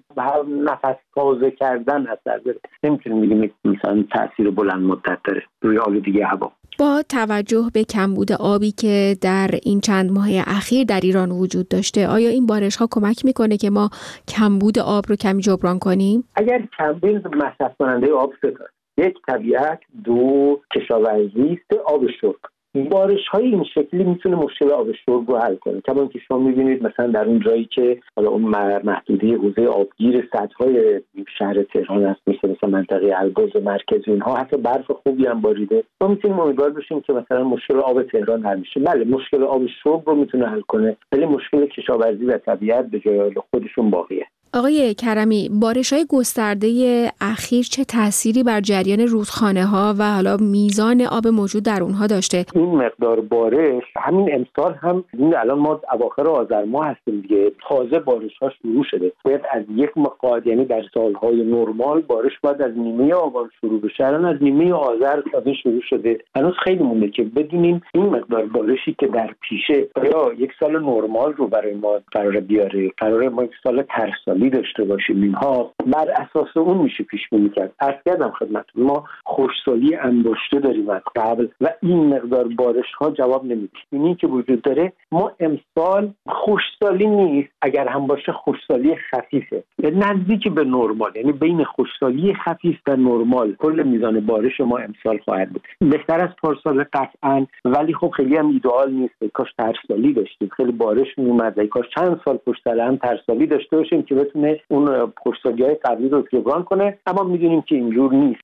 نفس تازه کردن اثر داره. نمیتونیم بگیم مثلا تاثیر بلند مدت داره روی آلودگی هوا. با توجه به کمبود آبی که در این چند ماه اخیر در ایران وجود داشته، آیا این بارش ها کمک میکنه که ما کمبود آب رو کمی جبران کنیم؟ اگر کمبود مصرف کننده آب ستا، یک طبیعت، دو کشاورزی، سه آب شرب. بارش های این شکلی میتونه مشکل آب شرب رو حل کنه. کما اینکه شما میبینید مثلا در اون جایی که حالا اون محدوده حوزه آبگیر سدهای شهر تهران هست، مثل مثلا منطقه البرز مرکزی، اینها حتی برف خوبی هم باریده، ما میتونیم امیدوار باشیم که مثلا مشکل آب تهران حل میشه. بله مشکل آب شرب رو میتونه حل کنه، ولی مشکل کشاورزی و طبیعت به جای خودشون باقیه. آقای کرمی، بارش‌های گسترده اخیر چه تأثیری بر جریان رودخانه‌ها و حالا میزان آب موجود در اونها داشته؟ این مقدار بارش همین امسال هم الان ما اواخر آذر ماه هستیم دیگه، تازه بارش‌ها شروع شده. باید از یک مقدار، یعنی در سال‌های نرمال بارش باید از نیمه آبان شروع بشه، الان از نیمه آذر تازه شروع شده. هنوز خیلی مونده که بدونیم این مقدار بارشی که در پیشه یا یک سال نرمال رو برای ما قرار بیاره، قرار ما یک سال ترسالی داشته باشیم. اینها بر اساس اون میشه پیش بینی کرد. عرض کردم خدمتتون ما خشکسالی انباشته داریم از قبل و این مقدار بارش ها جواب نمیده. اینی که وجود داره، ما امسال خشکسالی نیست، اگر هم باشه خشکسالی خفیفه، نزدیک به نرمال، یعنی بین خشکسالی خفیف و نرمال کل میزان بارش ما امسال خواهد بود. بهتر از پارسال قطعا، ولی خب خیلی هم ایدئال نیست. کاش ترسالی داشتیم، خیلی بارش میومد، کاش چند سال پشت سر هم ترسالی داشته باشیم که بتونه اون خشکسالی‌های قبلی رو جبران کنه، اما می‌دونیم که اینجور نیست.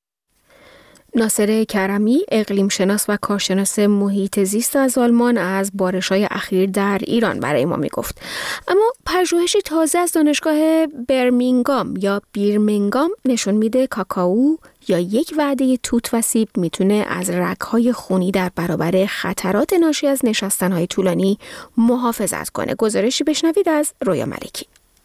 ناصر کرمی، اقلیم شناس و کارشناس محیط زیست از آلمان، از بارش‌های اخیر در ایران برای ما میگفت. اما پژوهشی تازه از دانشگاه برمینگام یا بیرمینگام نشون میده کاکائو یا یک وعده توت و سیب میتونه از رگ‌های خونی در برابر خطرات ناشی از نشستن‌های طولانی محافظت کنه. گزارشی بشنوید از رویا ملکی.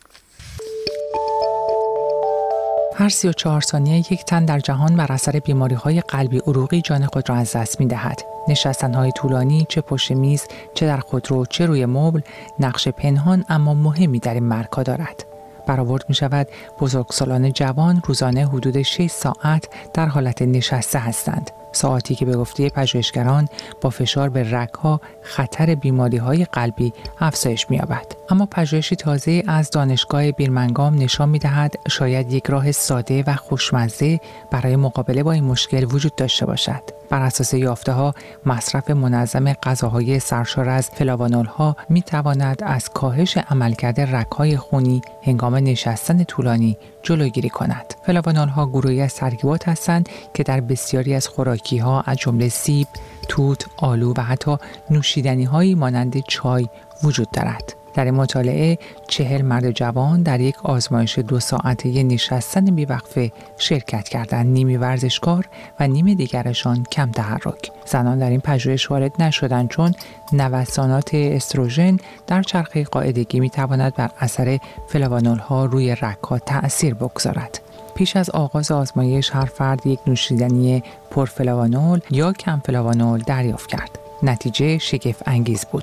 هر سی و چهار ثانیه یک تن در جهان بر اثر بیماری‌های قلبی عروقی جان خود را از دست می‌دهد. نشستن‌های طولانی، چه پشت میز، چه در خودرو، چه روی مبل، نقش پنهان اما مهمی در این مرگ‌ها دارد. برآورد می‌شود بزرگسالان جوان روزانه حدود شش ساعت در حالت نشسته هستند. ساعتی که به گفته پژوهشگران با فشار به رگ‌ها خطر بیماری‌های قلبی افزایش می‌یابد. اما پژوهشی تازه از دانشگاه بیرمنگام نشان می‌دهد شاید یک راه ساده و خوشمزه برای مقابله با این مشکل وجود داشته باشد. بر اساس یافته‌ها، مصرف منظم غذاهای سرشار از فلاوانول‌ها می‌تواند از کاهش عملکرد رگ‌های خونی هنگام نشستن طولانی جلوگیری کند. فلاوانول‌ها گروهی از ترکیبات هستند که در بسیاری از خوراکی‌ها از جمله سیب، توت، آلو و حتی نوشیدنی‌هایی مانند چای وجود دارد. در این مطالعه چهل مرد جوان در یک آزمایش دو ساعته نشستن بیوقفه شرکت کردند. نیمی ورزشکار و نیم دیگرشان کم تحرک. زنان در این پژوهش وارد نشدند چون نوسانات استروژن در چرخه قاعدگی میتواند بر اثر فلاوانول‌ها روی رگ‌ها تأثیر بگذارد. پیش از آغاز آزمایش هر فرد یک نوشیدنی پرفلاوانول یا کم فلاوانول دریافت کرد. نتیجه شگفت انگیز بود.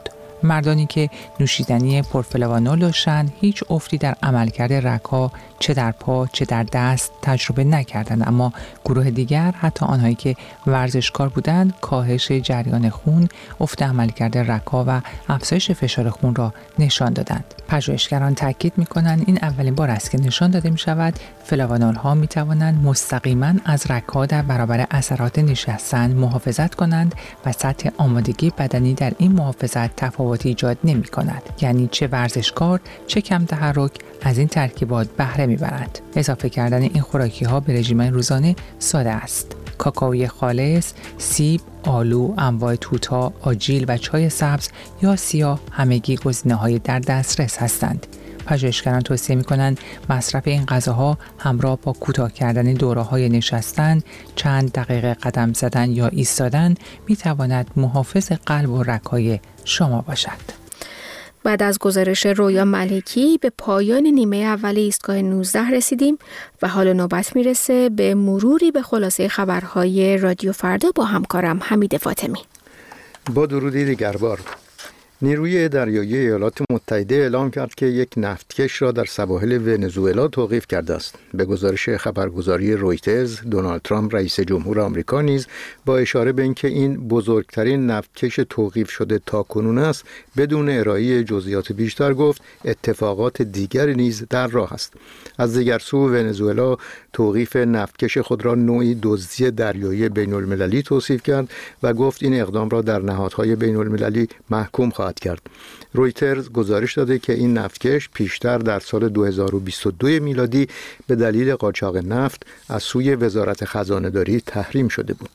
مردانی که نوشیدنی پرفلوانول داشتند هیچ افتی در عملکرد رگ‌ها چه در پا چه در دست تجربه نکردند، اما گروه دیگر حتی آنهایی که ورزشکار بودند کاهش جریان خون، افت عملکرد رگ‌ها و افزایش فشار خون را نشان دادند. پژوهشگران تاکید می‌کنند این اولین بار است که نشان داده می‌شود فلوانول‌ها می‌توانند مستقیماً از رگ‌ها در برابر اثرات نشستن محافظت کنند و سطح آمادگی بدنی در این محافظت تفاوتی ایجاد نمی‌کند. یعنی چه ورزشکار چه کم تحرک از این ترکیبات بهره می‌برد. اضافه کردن این خوراکی‌ها به رژیم روزانه ساده است. کاکائوی خالص، سیب، آلو، انواع توت‌ها، آجیل و چای سبز یا سیاه همگی گزینه‌های در دسترس هستند. پژوهشگران توصیه می‌کنند مصرف این غذاها همراه با کوتاه کردن دوره‌های نشستن، چند دقیقه قدم زدن یا ایستادن می‌تواند محافظ قلب و رگ‌های شما باشد. بعد از گزارش رویا ملکی به پایان نیمه اول ایستگاه نوزده رسیدیم و حالا نوبت میرسه به مروری به خلاصه خبرهای رادیو فردا با همکارم حمید فاطمی. با درودی دیگربار. نیروی دریایی ایالات متحده اعلام کرد که یک نفتکش را در سواحل ونزوئلا توقیف کرده است. به گزارش خبرگزاری رویترز، دونالد ترامپ رئیس جمهور آمریکا نیز با اشاره به اینکه این بزرگترین نفتکش توقیف شده تاکنون است، بدون ارائه جزئیات بیشتر گفت اتفاقات دیگری نیز در راه است. از دیگر سو ونزوئلا توقیف نفتکش خود را نوعی دزدی دریایی بین المللی توصیف کرد و گفت این اقدام را در نهادهای بین المللی محکوم خواهد کرد. رویترز گزارش داده که این نفتکش پیشتر در سال دو هزار و بیست و دو میلادی به دلیل قاچاق نفت از سوی وزارت خزانه‌داری تحریم شده بود.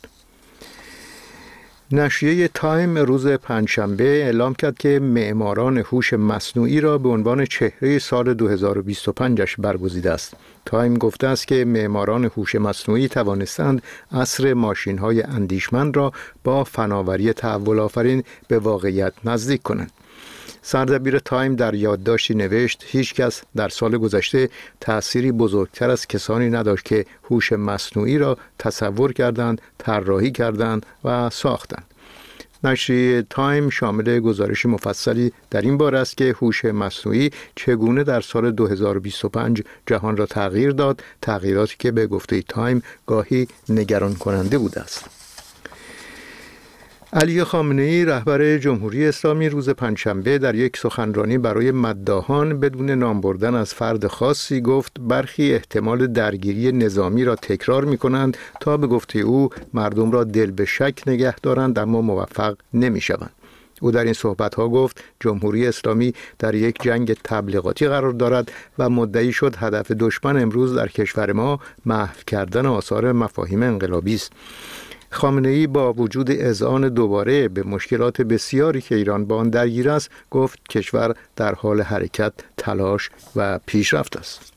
نشریه تایم روز پنجشنبه اعلام کرد که معماران هوش مصنوعی را به عنوان چهره سال دو هزار و بیست و پنج برگزیده است. تایم گفته است که معماران هوش مصنوعی توانستند عصر ماشین‌های اندیشمند را با فناوری تحول آفرین به واقعیت نزدیک کنند. سردبیر تایم در یادداشتی نوشت هیچ کس در سال گذشته تأثیری بزرگتر از کسانی نداشت که هوش مصنوعی را تصور کردند، طراحی کردند و ساختند. نشریه تایم شامل گزارش مفصلی در این باره است که هوش مصنوعی چگونه در سال دو هزار و بیست و پنج جهان را تغییر داد، تغییراتی که به گفته تایم گاهی نگران کننده بوده است. علی خامنه‌ای رهبر جمهوری اسلامی روز پنجشنبه در یک سخنرانی برای مداحان بدون نام بردن از فرد خاصی گفت برخی احتمال درگیری نظامی را تکرار می‌کنند تا به گفته او مردم را دل به شک نگه دارند اما موفق نمی‌شوند. او در این صحبت‌ها گفت جمهوری اسلامی در یک جنگ تبلیغاتی قرار دارد و مدعی شد هدف دشمن امروز در کشور ما محو کردن آثار مفاهیم انقلابی است. خامنه‌ای با وجود اذعان دوباره به مشکلات بسیاری که ایران با آن درگیر است گفت کشور در حال حرکت، تلاش و پیشرفت است.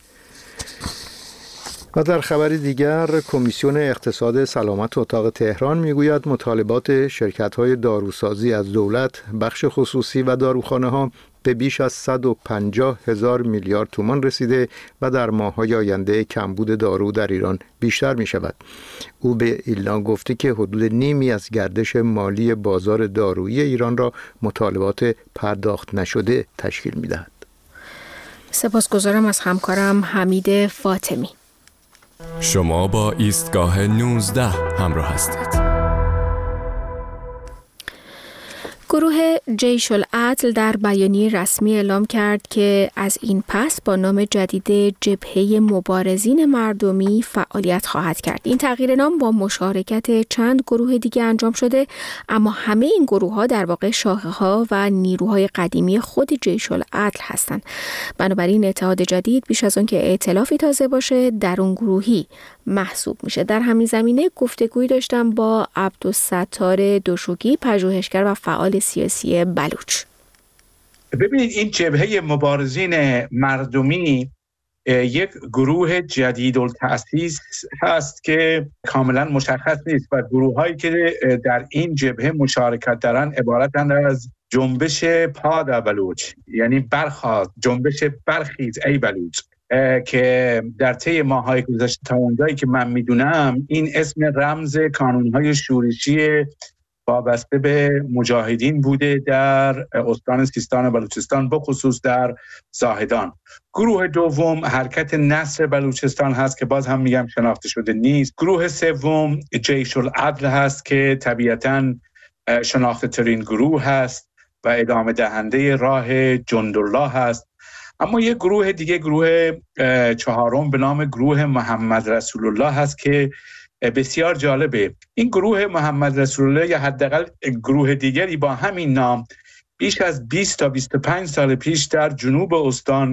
و در خبر دیگر کمیسیون اقتصاد سلامت اتاق تهران میگوید مطالبات شرکت‌های داروسازی از دولت، بخش خصوصی و داروخانه‌ها به بیش از صد و پنجاه هزار میلیارد تومان رسیده و در ماه‌های آینده کمبود دارو در ایران بیشتر می شود. او به ایلنا گفته که حدود نیمی از گردش مالی بازار دارویی ایران را مطالبات پرداخت نشده تشکیل می دهد. سپاسگزارم از همکارم حمید فاطمی. شما با ایستگاه نوزده همراه هستید. گروه جیش العدل در بیانیه رسمی اعلام کرد که از این پس با نام جدید جبهه مبارزین مردمی فعالیت خواهد کرد. این تغییر نام با مشارکت چند گروه دیگه انجام شده، اما همه این گروه ها در واقع شاخه ها و نیروهای قدیمی خود جیش العدل هستند. بنابراین اتحاد جدید بیش از آن که ائتلافی تازه باشه درون گروهی محسوب میشه. در همین زمینه گفتگویی داشتم با عبدالستار دوشوکی، پژوهشگر و فعال سیاسی بلوچ. ببینید این جبهه مبارزین مردمی یک گروه جدید التأسیس هست که کاملا مشخص نیست و گروه هایی که در این جبهه مشارکت دارن عبارتند از جنبش پاد بلوچ، یعنی برخاست، جنبش برخیز ای بلوچ، که در طی ماه‌های گذشته تا اونجایی که من میدونم این اسم رمز کانون‌های شورشی وابسته به مجاهدین بوده در استان سیستان و بلوچستان، بخصوص در زاهدان. گروه دوم حرکت نصر بلوچستان هست که باز هم میگم شناخته شده نیست. گروه سوم جیش العدل هست که طبیعتاً شناخته ترین گروه هست و ادامه دهنده راه جندالله هست. اما یک گروه دیگه، گروه چهارم به نام گروه محمد رسول الله هست که بسیار جالبه. این گروه محمد رسول الله یا حداقل گروه دیگری با همین نام بیش از بیست تا بیست و پنج سال پیش در جنوب استان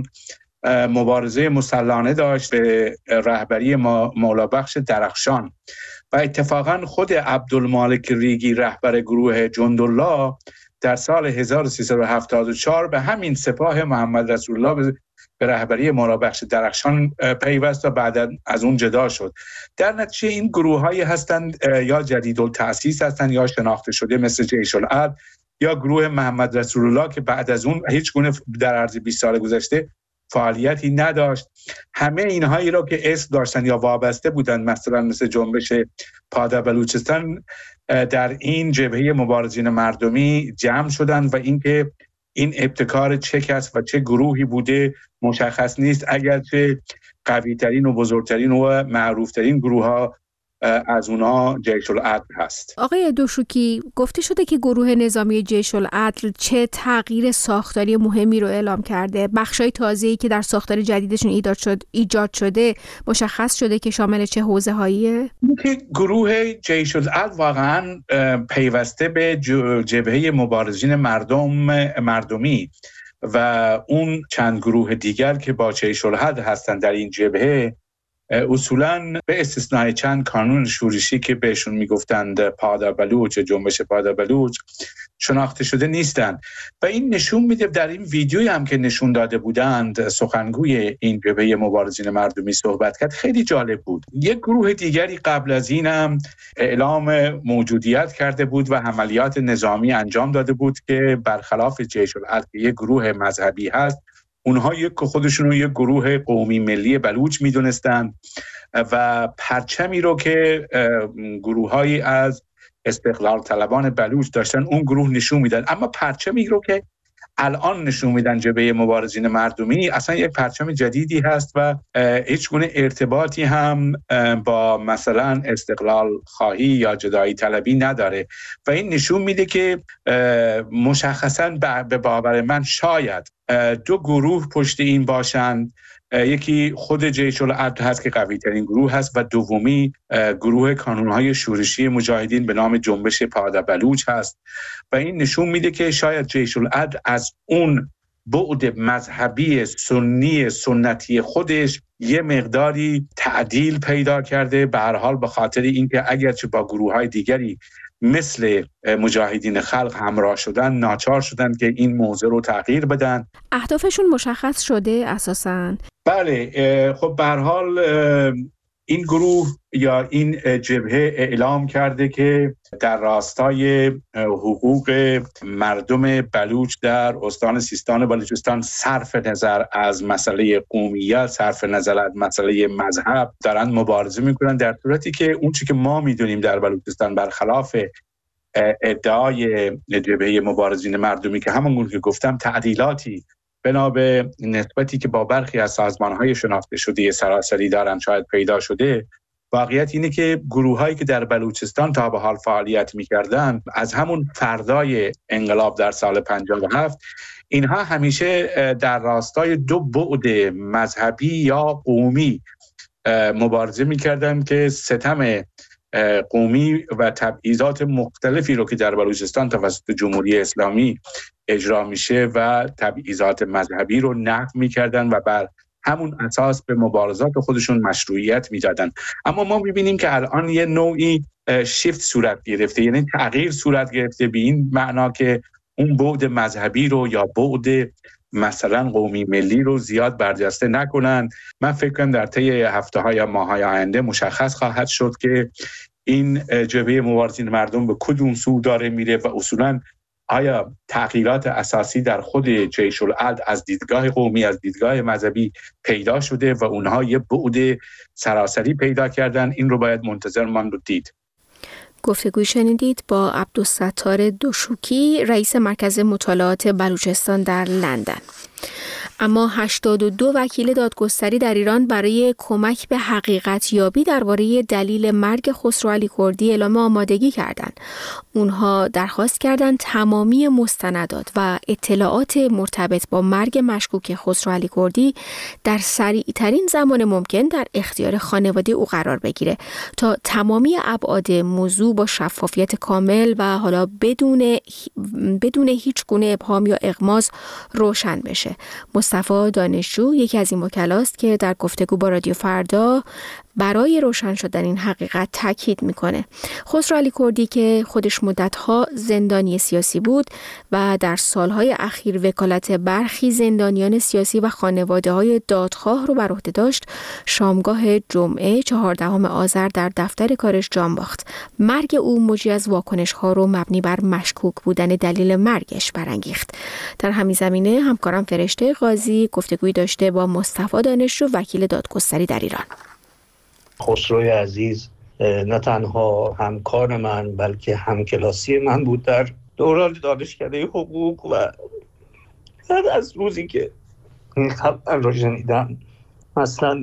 مبارزه مسلحانه داشت به رهبری مولا بخش درخشان و اتفاقا خود عبدالمالک ریگی رهبر گروه جندالله در سال هزار و سیصد و هفتاد و چهار به همین سپاه محمد رسول الله به رهبری مولا بخش درخشان پیوست و بعد از اون جدا شد. در نتیجه این گروه هایی هستند یا جدیدالتأسیس هستند یا شناخته شده مثل جیش العدل یا گروه محمد رسول الله که بعد از اون هیچ گونه در عرض بیست سال گذشته فعالیتی نداشت. همه اینهایی را که اسم داشتن یا وابسته بودند، مثلا مثل جنبش پادا بلوچستان، در این جبهه مبارزین مردمی جمع شدند و اینکه این ابتکار چه کس و چه گروهی بوده مشخص نیست، اگرچه قوی ترین و بزرگترین و معروف ترین گروه ها از اونا جیش العدل هست. آقای دوشوکی، گفته شده که گروه نظامی جیش العدل چه تغییر ساختاری مهمی رو اعلام کرده. بخشای تازه‌ای که در ساختار جدیدشون ایجاد شد ایجاد شده مشخص شده که شامل چه حوزه‌هاییه؟ که گروه جیش العدل واقعا پیوسته به جبهه مبارزین مردم مردمی و اون چند گروه دیگر که با جیش العدل هستند در این جبهه اصولاً به استثنای چند کانون شورشی که بهشون میگفتند پادا بلوچ، جنبش پادا بلوچ، شناخته شده نیستند و این نشون میده. در این ویدیویی هم که نشون داده بودند سخنگوی این جبهه مبارزین مردمی صحبت کرد، خیلی جالب بود. یک گروه دیگری قبل از این هم اعلام موجودیت کرده بود و عملیات نظامی انجام داده بود که برخلاف جیش العدل یک گروه مذهبی هست، اونها یک خودشون رو یک گروه قومی ملی بلوچ میدونستند و پرچمی رو که گروه‌هایی از استقلال طلبان بلوچ داشتن اون گروه نشون میدن. اما پرچمی رو که الان نشون میدن جبهه مبارزین مردمی اصلا یک پرچم جدیدی هست و هیچ گونه ارتباطی هم با مثلا استقلال خواهی یا جدایی طلبی نداره و این نشون میده که مشخصا به باور من شاید دو گروه پشت این باشند. یکی خود جیش العدل هست که قوی ترین گروه هست و دومی گروه کانونهای شورشی مجاهدین به نام جنبش پادا بلوچ هست و این نشون میده که شاید جیش العدل از اون بعد مذهبی سنی سنتی خودش یه مقداری تعدیل پیدا کرده، به هر حال به خاطر اینکه اگرچه با گروه‌های دیگری مثل مجاهدین خلق همراه شدن، ناچار شدن که این موضوع رو تغییر بدن. اهدافشون مشخص شده اساساً؟ بله، خب به هر حال این گروه یا این جبهه اعلام کرده که در راستای حقوق مردم بلوچ در استان سیستان و بلوچستان صرف نظر از مسئله قومیت، صرف نظر از مسئله مذهب دارن مبارزه میکنن، در صورتی که اون چیزی که ما میدونیم در بلوچستان برخلاف ادعای جبهه مبارزین مردمی که همونگونه که گفتم تعدیلاتی بنا به نسبتی که با برخی از سازمان‌های شناخته شده سراسری دارن شاید پیدا شده، واقعیت اینه که گروه‌هایی که در بلوچستان تا به حال فعالیت می‌کردن از همون فردای انقلاب در سال پنجاه و هفت اینها همیشه در راستای دو بعد مذهبی یا قومی مبارزه می‌کردن که ستم قومی و تبعیضات مختلفی رو که در بلوچستان توسط جمهوری اسلامی اجرا میشه و تبعیضات مذهبی رو نقض میکردن و بر همون اساس به مبارزات خودشون مشروعیت میدادن. اما ما میبینیم که الان یه نوعی شیفت صورت گرفته، یعنی تغییر صورت گرفته به این معنا که اون بعد مذهبی رو یا بعد مثلا قومی ملی رو زیاد برجسته نکنن. من فکر کنم در طی هفته‌ها یا ماه‌های آینده مشخص خواهد شد که این جبهه مبارزین مردم به کدوم سو داره میره و اصولاً آیا تغییرات اساسی در خود جیش العدل از دیدگاه قومی، از دیدگاه مذهبی پیدا شده و اونها یه بعد سراسری پیدا کردن. این رو باید منتظر ماند و دید. گفتگوی شنیدید با عبدالستار دوشوکی، رئیس مرکز مطالعات بلوچستان در لندن. اما هشتاد و دو وکیل دادگستری در ایران برای کمک به حقیقت یابی درباره دلیل مرگ خسرو علی کردی اعلام آمادگی کردند. اونها درخواست کردند تمامی مستندات و اطلاعات مرتبط با مرگ مشکوک خسرو علی کردی در سریع ترین زمان ممکن در اختیار خانواده او قرار بگیره تا تمامی ابعاد موضوع با شفافیت کامل و حالا بدون بدون هیچ گونه ابهام یا اغماض روشن بشه. مصطفی دانشجو یکی از این وکلاست که در گفتگو با رادیو فردا برای روشن شدن این حقیقت تاکید میکنه. خسرو علی کردی که خودش مدتها زندانی سیاسی بود و در سالهای اخیر وکالت برخی زندانیان سیاسی و خانواده‌های دادخواه رو بر عهده داشت، شامگاه جمعه چهاردهم آذر در دفتر کارش جان باخت. مرگ او موجی از واکنش‌ها رو مبنی بر مشکوک بودن دلیل مرگش برانگیخت. در همین زمینه همکارم فرشته قاضی گفتگوی داشته با مصطفی دانشجو وکیل دادگستری در ایران. خسروی عزیز نه تنها همکار من بلکه همکلاسی من بود در دوران دانشکده حقوق و بعد از روزی که این خبر رو شنیدم مثلا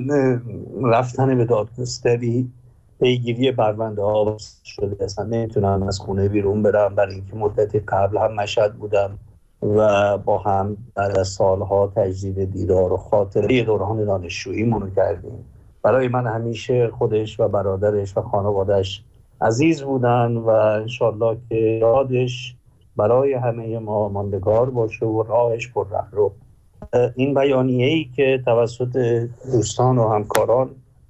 رفتن به دادگستری پیگیری پرونده ها شده، اصلا نمیتونم از خونه بیرون برم برای اینکه مدتی قبل هم مشهد بودم و با هم بعد از سالها تجدید دیدار و خاطره دوران دانشجویی منو کردیم. برای من همیشه خودش و برادرش و خانوادش عزیز بودن و انشالله که یادش برای همه ما ماندگار باشه و راهش پر رهرو. این بیانیه‌ای که توسط دوستان و همکاران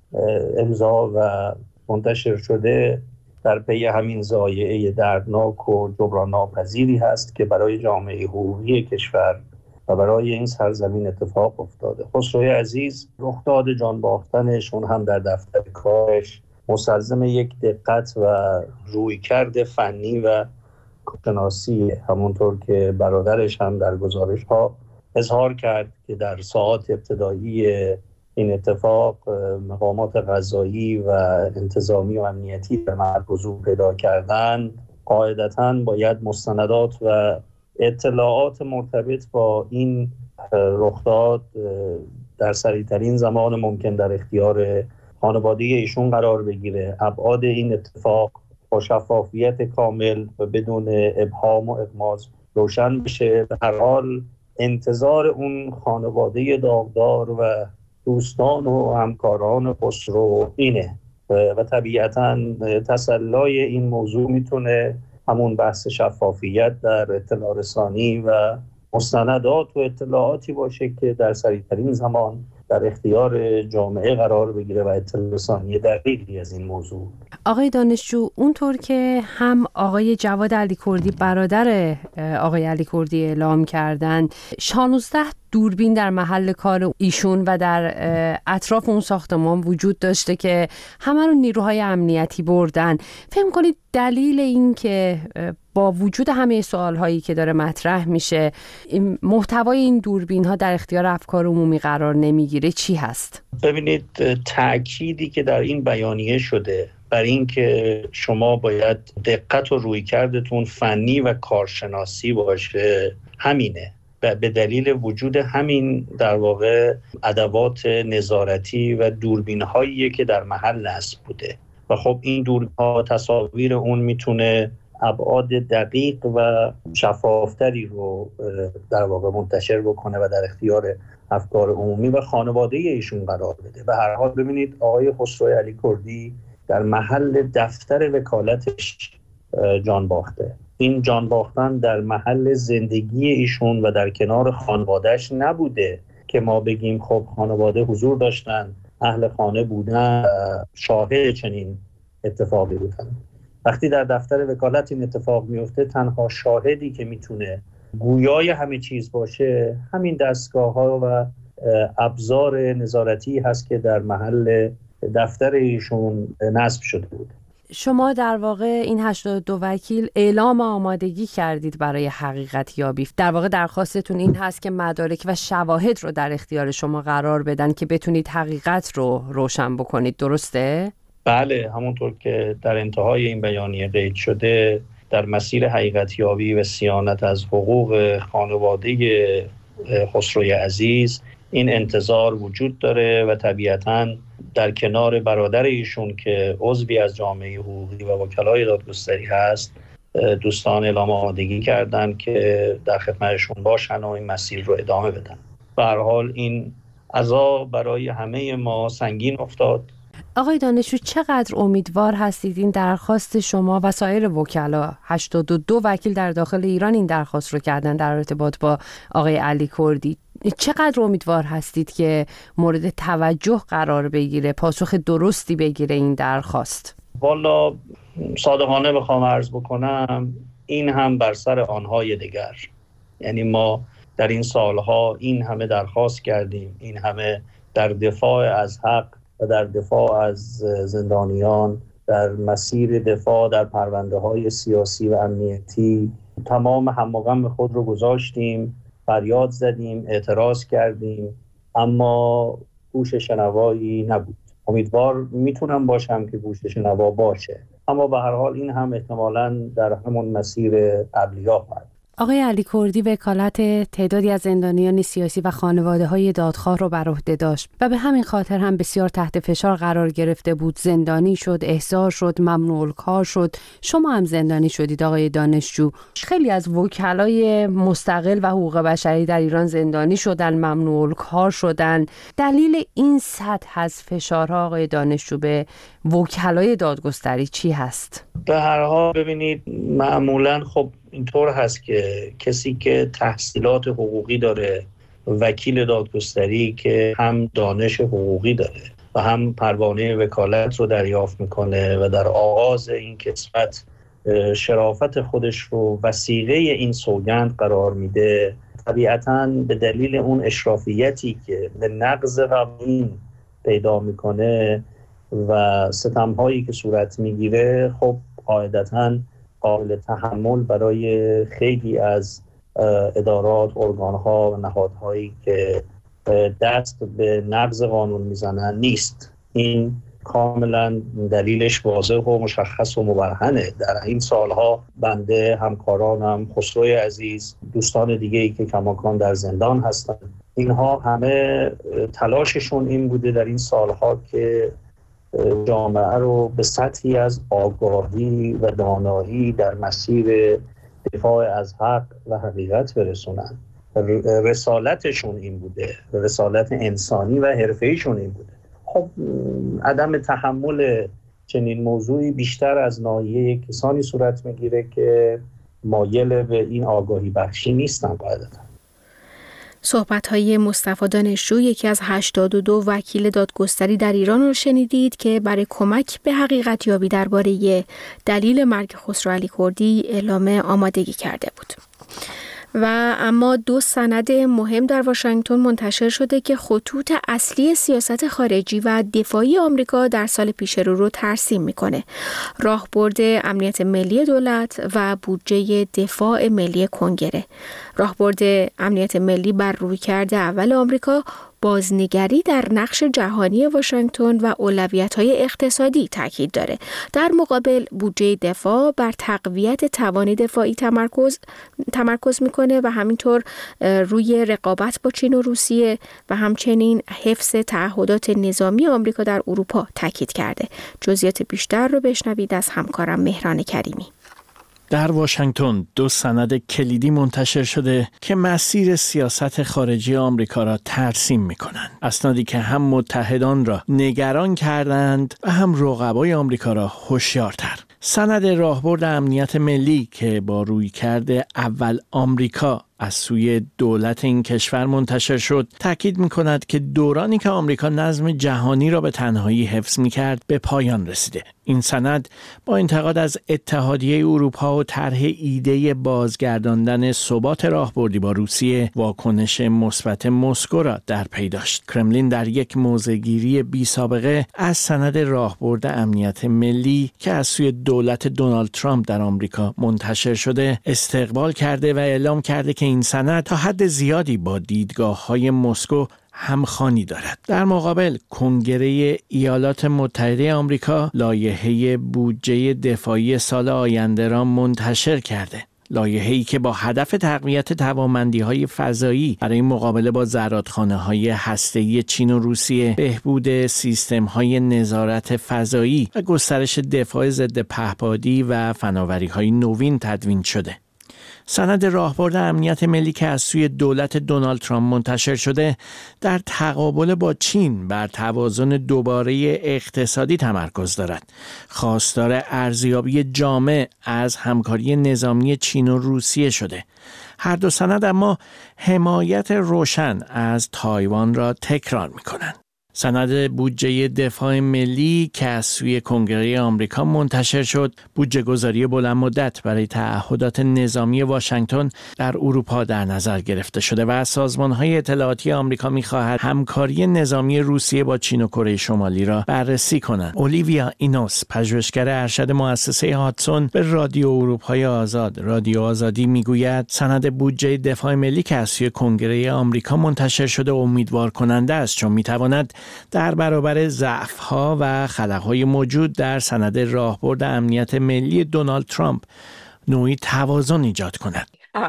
امضا و منتشر شده در پی همین ضایعه دردناک و جبران ناپذیری هست که برای جامعه حقوقی کشور و برای این سرزمین اتفاق افتاده. خسروی عزیز رخداد جان باختنش اون هم در دفتر کارش مستلزم یک دقت و رویکرد فنی و شناسی، همونطور که برادرش هم در گزارش ها اظهار کرد که در ساعات ابتدایی این اتفاق مقامات قضایی و انتظامی و امنیتی در محل حضور پیدا کردن، قاعدتاً باید مستندات و اطلاعات مرتبط با این رخداد در سریع‌ترین زمان ممکن در اختیار خانواده ایشون قرار بگیره. ابعاد این اتفاق با شفافیت کامل و بدون ابهام و اغماض روشن بشه. به هر حال انتظار اون خانواده داغدار و دوستان و همکاران خسرو اینه و طبیعتاً تسلای این موضوع میتونه همون بحث شفافیت در اطلاع رسانی و مستندات و اطلاعاتی باشه که در سریع‌ترین زمان در اختیار جامعه قرار بگیره و اطلاع رسانی دقیقی از این موضوع. آقای دانشجو، اونطور که هم آقای جواد علی کردی برادر آقای علی کردی اعلام کردند، شانزده دوربین در محل کار ایشون و در اطراف اون ساختمان وجود داشته که همه رو نیروهای امنیتی بردن. فهم کنید دلیل این که با وجود همه سوالهایی که داره مطرح میشه محتوای این دوربین ها در اختیار افکار عمومی قرار نمیگیره چی هست؟ ببینید، تأکیدی که در این بیانیه شده بر این که شما باید دقت و رویکردتون فنی و کارشناسی باشه همینه. به دلیل وجود همین در واقع ادوات نظارتی و دوربین هایی که در محل نصب بوده و خب این دوربین ها تصاویر اون میتونه ابعاد دقیق و شفافتری رو در واقع منتشر بکنه و در اختیار افکار عمومی و خانواده ایشون قرار بده. به هر حال ببینید آقای خسرو علی کردی در محل دفتر وکالتش جان باخته. این جان باختن در محل زندگی ایشون و در کنار خانوادهش نبوده که ما بگیم خب خانواده حضور داشتن، اهل خانه بودن، شاهد چنین اتفاقی بودن. وقتی در دفتر وکالت این اتفاق میفته تنها شاهدی که میتونه گویای همه چیز باشه همین دستگاه ها و ابزار نظارتی هست که در محل دفتر ایشون نصب شده بود. شما در واقع این هشتاد و دو وکیل اعلام آمادگی کردید برای حقیقت یابی. در واقع درخواستتون این هست که مدارک و شواهد رو در اختیار شما قرار بدن که بتونید حقیقت رو روشن بکنید، درسته؟ بله، همونطور که در انتهای این بیانیه قید شده، در مسیر حقیقتیابی و صیانت از حقوق خانواده خسروی عزیز این انتظار وجود داره و طبیعتاً در کنار برادر ایشون که عضوی از جامعه حقوقی و وکلای دادگستری هست، دوستان اعلام آمادگی کردن که در خدمتشون باشن و این مسیر رو ادامه بدن. به هر حال این عزا برای همه ما سنگین افتاد. آقای دانشجو، چقدر امیدوار هستید این درخواست شما و سایر وکلا، هشتاد و دو وکیل در داخل ایران این درخواست رو کردن در ارتباط با آقای علی کردی، چقدر امیدوار هستید که مورد توجه قرار بگیره، پاسخ درستی بگیره این درخواست؟ والا صادقانه بخوام عرض بکنم، این هم بر سر آنهای دیگر. یعنی ما در این سالها این همه درخواست کردیم، این همه در دفاع از حق و در دفاع از زندانیان، در مسیر دفاع در پرونده های سیاسی و امنیتی تمام هم و غم خود رو گذاشتیم، فریاد زدیم، اعتراض کردیم، اما گوش شنوایی نبود. امیدوار میتونم باشم که گوش شنوا باشه، اما به هر حال این هم احتمالاً در همون مسیر قبلی‌ها خواهد. آقای علی کردی وکالت تعدادی از زندانیان سیاسی و خانواده‌های دادخواه رو بر عهده داشت و به همین خاطر هم بسیار تحت فشار قرار گرفته بود. زندانی شد، احضار شد، ممنوع الکار شد. شما هم زندانی شدید آقای دانشجو. خیلی از وکلای مستقل و حقوق بشری در ایران زندانی شدن، ممنوع الکار شدن. دلیل این سطح از فشارها آقای دانشجو به وکلای دادگستری چی هست؟ به هر حال ببینید، معمولاً خب اینطور هست که کسی که تحصیلات حقوقی داره، وکیل دادگستری که هم دانش حقوقی داره و هم پروانه وکالت رو دریافت میکنه و در آغاز این کسبت شرافت خودش رو وثیقه این سوگند قرار میده، طبیعتاً به دلیل اون اشرافیتی که به نقض قوانین پیدا میکنه و ستم‌هایی که صورت میگیره، خب قاعدتاً قابل تحمل برای خیلی از ادارات، ارگان‌ها و نهادهایی که دست به نقض قانون میزنن نیست. این کاملا دلیلش واضح و مشخص و مبرهنه. در این سالها بنده، همکارانم، خسروی عزیز، دوستان دیگه‌ای که کماکان در زندان هستن، اینها همه تلاششون این بوده در این سالها که جامعه رو به سطحی از آگاهی و دانایی در مسیر دفاع از حق و حقیقت برسونن. رسالتشون این بوده، رسالت انسانی و حرفه‌ایشون این بوده. خب عدم تحمل چنین موضوعی بیشتر از ناحیه کسانی صورت میگیره که مایل به این آگاهی بخشی نیستن. قاعدتاً صحبت‌های مصطفی دانشجو، یکی از هشتاد و دو وکیل دادگستری در ایران رو شنیدید که برای کمک به حقیقت یابی درباره دلیل مرگ خسرو علی کردی اعلام آمادگی کرده بود. و اما دو سند مهم در واشنگتن منتشر شده که خطوط اصلی سیاست خارجی و دفاعی آمریکا در سال پیش رو رو ترسیم میکنه. راهبرد امنیت ملی دولت و بودجه دفاع ملی کنگره. راهبرد امنیت ملی بر رویکرد اول آمریکا بازنگری در نقش جهانی واشنگتن و اولویت‌های اقتصادی تاکید داره. در مقابل بودجه دفاع بر تقویت توان دفاعی تمرکز تمرکز میکنه و همینطور روی رقابت با چین و روسیه و همچنین حفظ تعهدات نظامی آمریکا در اروپا تاکید کرده. جزئیات بیشتر رو بشنوید از همکارم مهران کریمی. در واشنگتن دو سند کلیدی منتشر شده که مسیر سیاست خارجی آمریکا را ترسیم می‌کنند. اسنادی که هم متحدان را نگران کردند و هم رقبای آمریکا را هوشیارتر. سند راهبرد امنیت ملی که با رویکرد اول آمریکا از سوی دولت این کشور منتشر شد، تاکید می‌کند که دورانی که آمریکا نظم جهانی را به تنهایی حفظ می‌کرد به پایان رسیده. این سند با انتقاد از اتحادیه اروپا و طرح ایده بازگرداندن ثبات راهبردی با روسیه، واکنش مثبت مسکو را در پی داشت. کرملین در یک موضع‌گیری بی سابقه از سند راهبرد امنیت ملی که از سوی دولت دونالد ترامپ در آمریکا منتشر شده استقبال کرده و اعلام کرده که این سند تا حد زیادی با دیدگاه‌های مسکو همخوانی دارد. در مقابل کنگره ایالات متحده آمریکا لایحه بودجه دفاعی سال آینده را منتشر کرده. لایحه‌ای که با هدف تقویت توانمندی‌های فضایی برای مقابله با زرادخانه‌های هسته‌ای چین و روسیه، بهبود سیستم‌های نظارت فضایی و گسترش دفاع ضد پهپادی و فناوری‌های نوین تدوین شده. سند راهبرد امنیت ملی که از سوی دولت دونالد ترامپ منتشر شده در تقابل با چین بر توازن دوباره اقتصادی تمرکز دارد. خواستار ارزیابی جامع از همکاری نظامی چین و روسیه شده. هر دو سند اما حمایت روشن از تایوان را تکرار می‌کنند. سند بودجه دفاع ملی که از سوی کنگره آمریکا منتشر شد، بودجه گذاری بلند مدت برای تعهدات نظامی واشنگتن در اروپا در نظر گرفته شده و از سازمان‌های اطلاعاتی آمریکا می‌خواهد همکاری نظامی روسیه با چین و کره شمالی را بررسی کنند. اولیویا اینوس، پژوهشگر ارشد مؤسسه هاتسون، به رادیو اروپای آزاد، رادیو آزادی میگوید سند بودجه دفاع ملی که از سوی کنگره آمریکا منتشر شده امیدوار کننده است، چون می‌تواند در برابر ضعف‌ها و خلاهای موجود در سند راهبرد امنیت ملی دونالد ترامپ نوعی توازن ایجاد کند.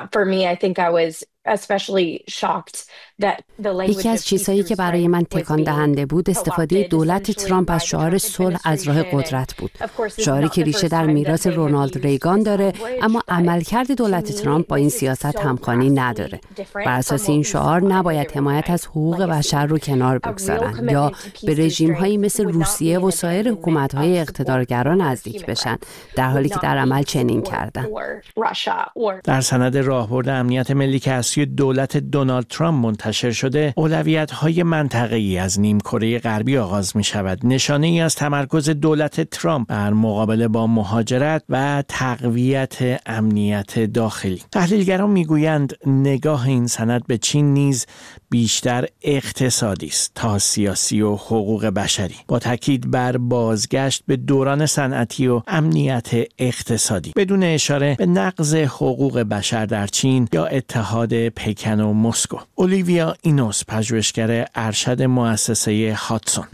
یکی از چیزهایی که برای من تکان دهنده بود استفاده دولت ترامپ از شعار صلح از راه قدرت بود. شعاری که ریشه در میراث رونالد ریگان داره، اما عملکرد دولت ترامپ با این سیاست همخوانی نداره. بر اساس این شعار نباید حمایت از حقوق بشر رو کنار بگذارن یا به رژیم‌هایی مثل روسیه و سایر حکومت‌های اقتدارگرا نزدیک بشن، در حالی که در عمل چنین کردن. در سند راهبرد امنیت ملی که از سوی دولت دونالد ترامپ منتشر شده، اولویت‌های منطقه‌ای از نیمکره غربی آغاز می‌شود. نشانه‌ای از تمرکز دولت ترامپ بر مقابله با مهاجرت و تقویت امنیت داخلی. تحلیلگران می‌گویند نگاه این سند به چین نیز بیشتر اقتصادی است تا سیاسی و حقوق بشری، با تاکید بر بازگشت به دوران صنعتی و امنیت اقتصادی، بدون اشاره به نقض حقوق بشر در چین یا اتحاد پکن و مسکو. اولیویا اینوس، پژوهشگر ارشد مؤسسه هاتسون: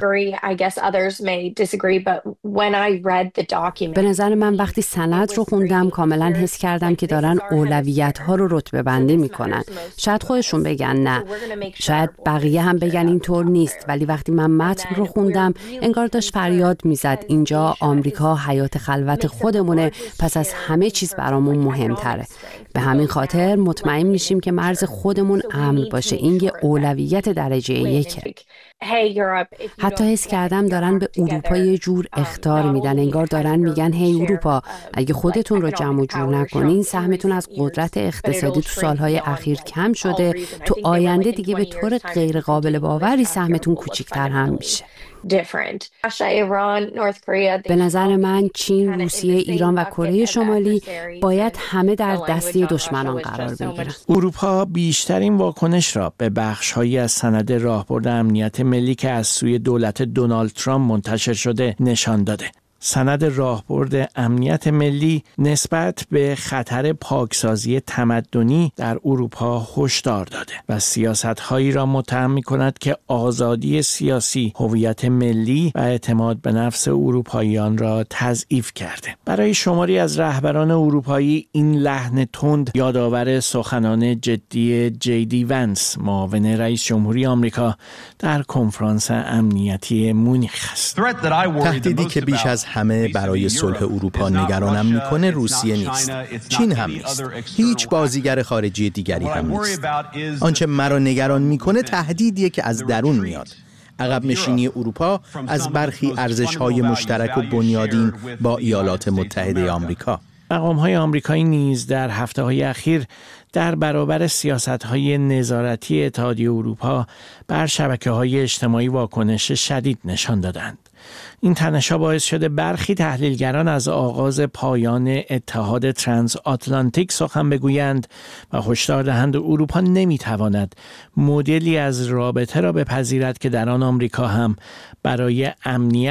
به نظر من وقتی سند رو خوندم کاملا حس کردم که دارن اولویت‌ها رو رتبه بندی میکنن. شاید خودشون بگن نه، شاید بقیه هم بگن اینطور نیست، ولی وقتی من متن رو خوندم انگار داشت فریاد میزد اینجا آمریکا حیات خلوت خودمونه، پس از همه چیز برامون مهمتره. به همین خاطر مطمئن میشیم که مرز خودمون امن باشه. این یه اولویت درجه یکه. حتی حس کردم دارن به اروپا یه جور اخطار میدن، انگار دارن میگن هی اروپا، اگه خودتون رو جمع و جور نکنین سهمتون از قدرت اقتصادی تو سالهای اخیر کم شده، تو آینده دیگه به طور غیر قابل باوری سهمتون کوچیک‌تر هم میشه. به نظر من چین، روسیه، ایران و کره شمالی باید همه در دسته دشمنان قرار بگیرن. اروپا بیشترین واکنش را به بخش‌هایی از سند راهبرد امنیت ملی که از سوی دولت دونالد ترامپ منتشر شده نشان داده. سند راهبرد امنیت ملی نسبت به خطر پاکسازی تمدنی در اروپا هشدار داده و سیاست‌هایی را متهم می‌کند که آزادی سیاسی، هویت ملی و اعتماد به نفس اروپاییان را تضعیف کرده. برای شماری از رهبران اروپایی این لحن تند یادآور سخنان جدی جی دی ونس، معاون رئیس جمهوری آمریکا در کنفرانس امنیتی مونیخ است. تهدیدی که بیش از همه برای صلح اروپا نگرانم میکنه روسیه نیست، چین هم نیست، هیچ بازیگر خارجی دیگری هم نیست. آنچه مرا نگران میکنه تهدیدیه که از درون میاد. عقب نشینی اروپا از برخی ارزش‌های مشترک و بنیادین با ایالات متحده آمریکا. مقام‌های آمریکایی نیز در هفته‌های اخیر در برابر سیاست‌های نظارتی اتحادیه اروپا بر شبکه‌های اجتماعی واکنش شدید نشان دادند. این تنش‌ها باعث شده برخی تحلیلگران از آغاز پایان اتحاد ترانس آتلانتیک سخن بگویند و هشدار دهند اروپا نمی‌تواند مدلی از رابطه را بپذیرد که در آن آمریکا هم برای امنیت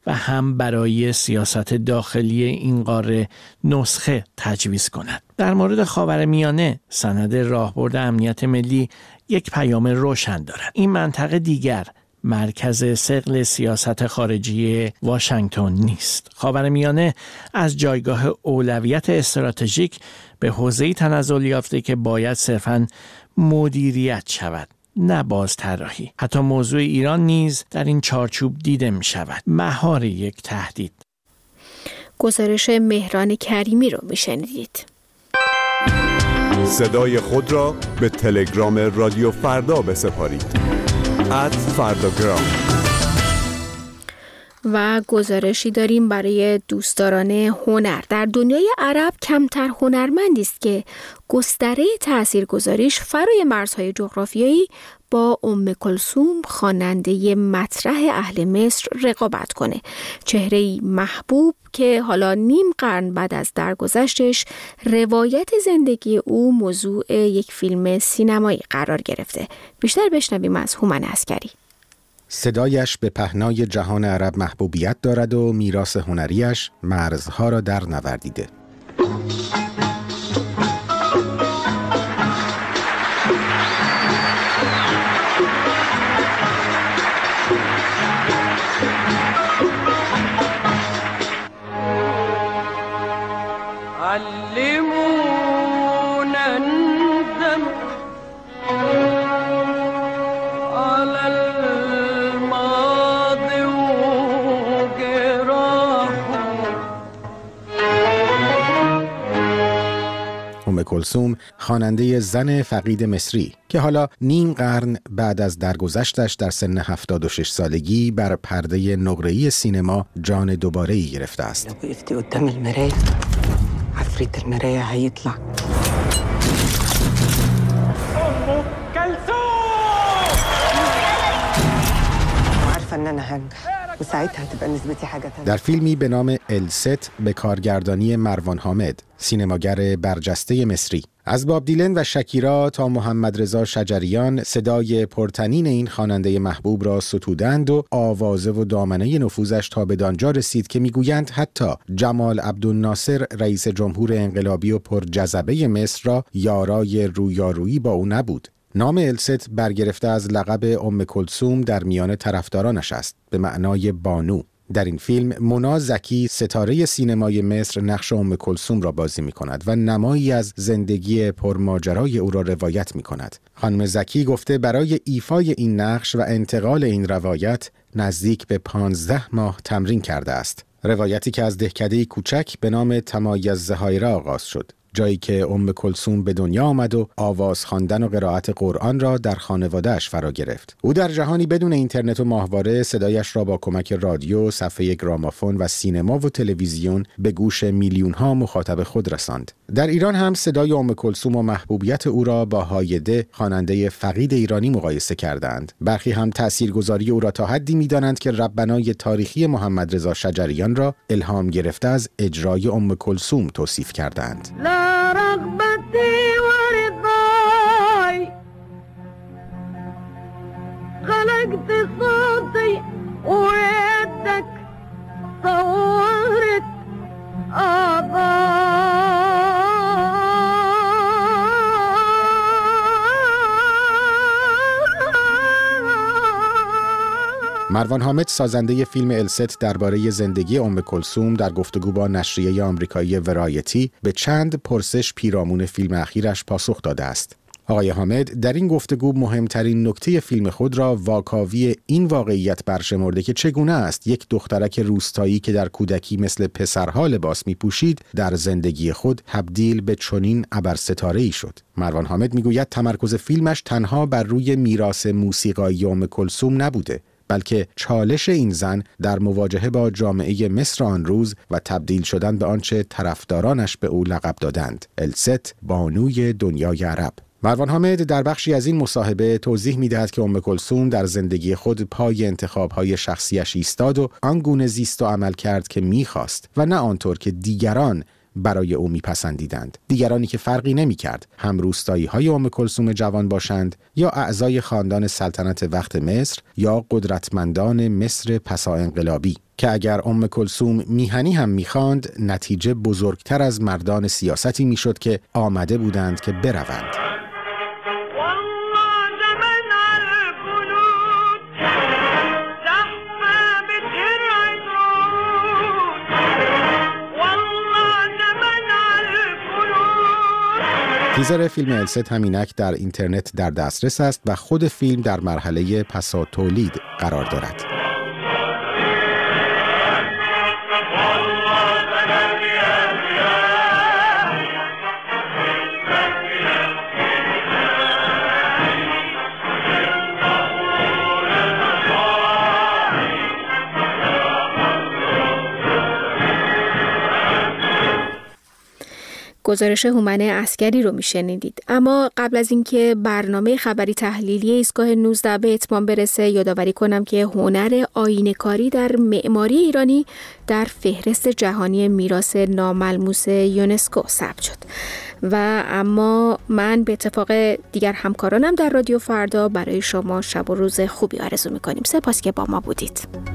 و هم برای سیاست داخلی این قاره نسخه تجویز کند. در مورد خاورمیانه سند راهبرد امنیت ملی یک پیام روشن دارد. این منطقه دیگر مرکز ثقل سیاست خارجی واشنگتن نیست. خاورمیانه از جایگاه اولویت استراتژیک به حوزه‌ای تنزل یافته که باید صرفاً مدیریت شود، نه باز طراحی. حتی موضوع ایران نیز در این چارچوب دیده می شود. مهار یک تهدید. گزارش مهران کریمی رو می شنیدید. صدای خود را به تلگرام رادیو فردا بسپارید. ات فرداگرام. و گزارشی داریم برای دوستداران هنر. در دنیای عرب کمتر هنرمندی است که گستره تاثیرگذاریش فرای مرزهای جغرافیایی با ام کلثوم خواننده مطرح اهل مصر رقابت کنه. چهره‌ای محبوب که حالا نیم قرن بعد از درگذشتش روایت زندگی او موضوع یک فیلم سینمایی قرار گرفته. بیشتر بشنویم از هومن عسکری. صدایش به پهنای جهان عرب محبوبیت دارد و میراث هنریش مرزها را در نوردیده. ام کلثوم خواننده زن فقید مصری که حالا نیم قرن بعد از درگذشتش در سن هفتاد و شش سالگی بر پرده نقره‌ای سینما جان دوباره‌ای گرفته است. لو وقفتی قدام المراية عفريت المراية هيطلع. ام كلثوم عارفة ان انا هنجح وساعتها هتبقى نسبتي حاجة تانية. در فیلمی به نام الست به کارگردانی مروان حامد، سینماگر برجسته مصری، از باب دیلن و شکیرا تا محمد رضا شجریان صدای پرتنین این خواننده محبوب را ستودند و آوازه و دامنه نفوذش تا به دانجا رسید که میگویند حتی جمال عبدالناصر رئیس جمهور انقلابی و پرجذبه مصر را یارای رویارویی با او نبود. نام الست برگرفته از لقب ام کلثوم در میان طرفدارانش است، به معنای بانو. در این فیلم مونا زکی ستاره سینمای مصر نقش ام کلثوم را بازی می کند و نمایی از زندگی پرماجرای او را روایت می کند. خانم زکی گفته برای ایفای این نقش و انتقال این روایت نزدیک به پانزده ماه تمرین کرده است. روایتی که از دهکده کوچک به نام تمایز زهایره آغاز شد، جایی که ام کلثوم به دنیا آمد و آواز خواندن و قرائت قرآن را در خانواده‌اش فرا گرفت. او در جهانی بدون اینترنت و ماهواره صدایش را با کمک رادیو، صفحه گرامافون و سینما و تلویزیون به گوش میلیون‌ها مخاطب خود رساند. در ایران هم صدای ام کلثوم و محبوبیت او را با هایده، خواننده فقید ایرانی، مقایسه کردند. برخی هم تاثیرگذاری او را تا حدی می‌دانند که ربنای تاریخی محمد رضا شجریان را الهام گرفته از اجرای ام کلثوم توصیف کردند. رغبتي ورضاي خلقت صوتي ويدك صورت مروان حامد سازنده فیلم الست درباره زندگی ام کلثوم در گفتگو با نشریه آمریکایی ورایتی به چند پرسش پیرامون فیلم اخیرش پاسخ داده است. آقای حامد در این گفتگو مهمترین نکته فیلم خود را واکاوی این واقعیت برشمرده که چگونه است یک دخترک روستایی که در کودکی مثل پسرها لباس می‌پوشید در زندگی خود تبدیل به چنین ابرستاره‌ای شد. مروان حامد میگوید تمرکز فیلمش تنها بر روی میراث موسیقایی ام کلثوم نبوده، بلکه چالش این زن در مواجهه با جامعه مصر آن روز و تبدیل شدن به آنچه طرفدارانش به او لقب دادند، الست، بانوی دنیای عرب. مروان حامد در بخشی از این مصاحبه توضیح می‌دهد که ام کلثوم در زندگی خود پای انتخاب‌های شخصیش ایستاد و آنگونه زیست و عمل کرد که می‌خواست و نه آنطور که دیگران برای او میپسندیدند. دیگرانی که فرقی نمیکرد هم روستایی‌های ام کلثوم جوان باشند یا اعضای خاندان سلطنت وقت مصر یا قدرتمندان مصر پسا انقلابی، که اگر ام کلثوم میهنی هم میخواند نتیجه بزرگتر از مردان سیاستی میشد که آمده بودند که بروند. تیزر فیلم الست همینک در اینترنت در دسترس است و خود فیلم در مرحله پسا تولید قرار دارد. گزارش هومن عسکری رو میشنیدید. اما قبل از اینکه برنامه خبری تحلیلی ایستگاه نوزده به اتمام برسه، یادآوری کنم که هنر آیینه‌کاری در معماری ایرانی در فهرست جهانی میراث ناملموس یونسکو ثبت شد. و اما من به اتفاق دیگر همکارانم در رادیو فردا برای شما شب و روز خوبی آرزو میکنیم. سپاس که با ما بودید.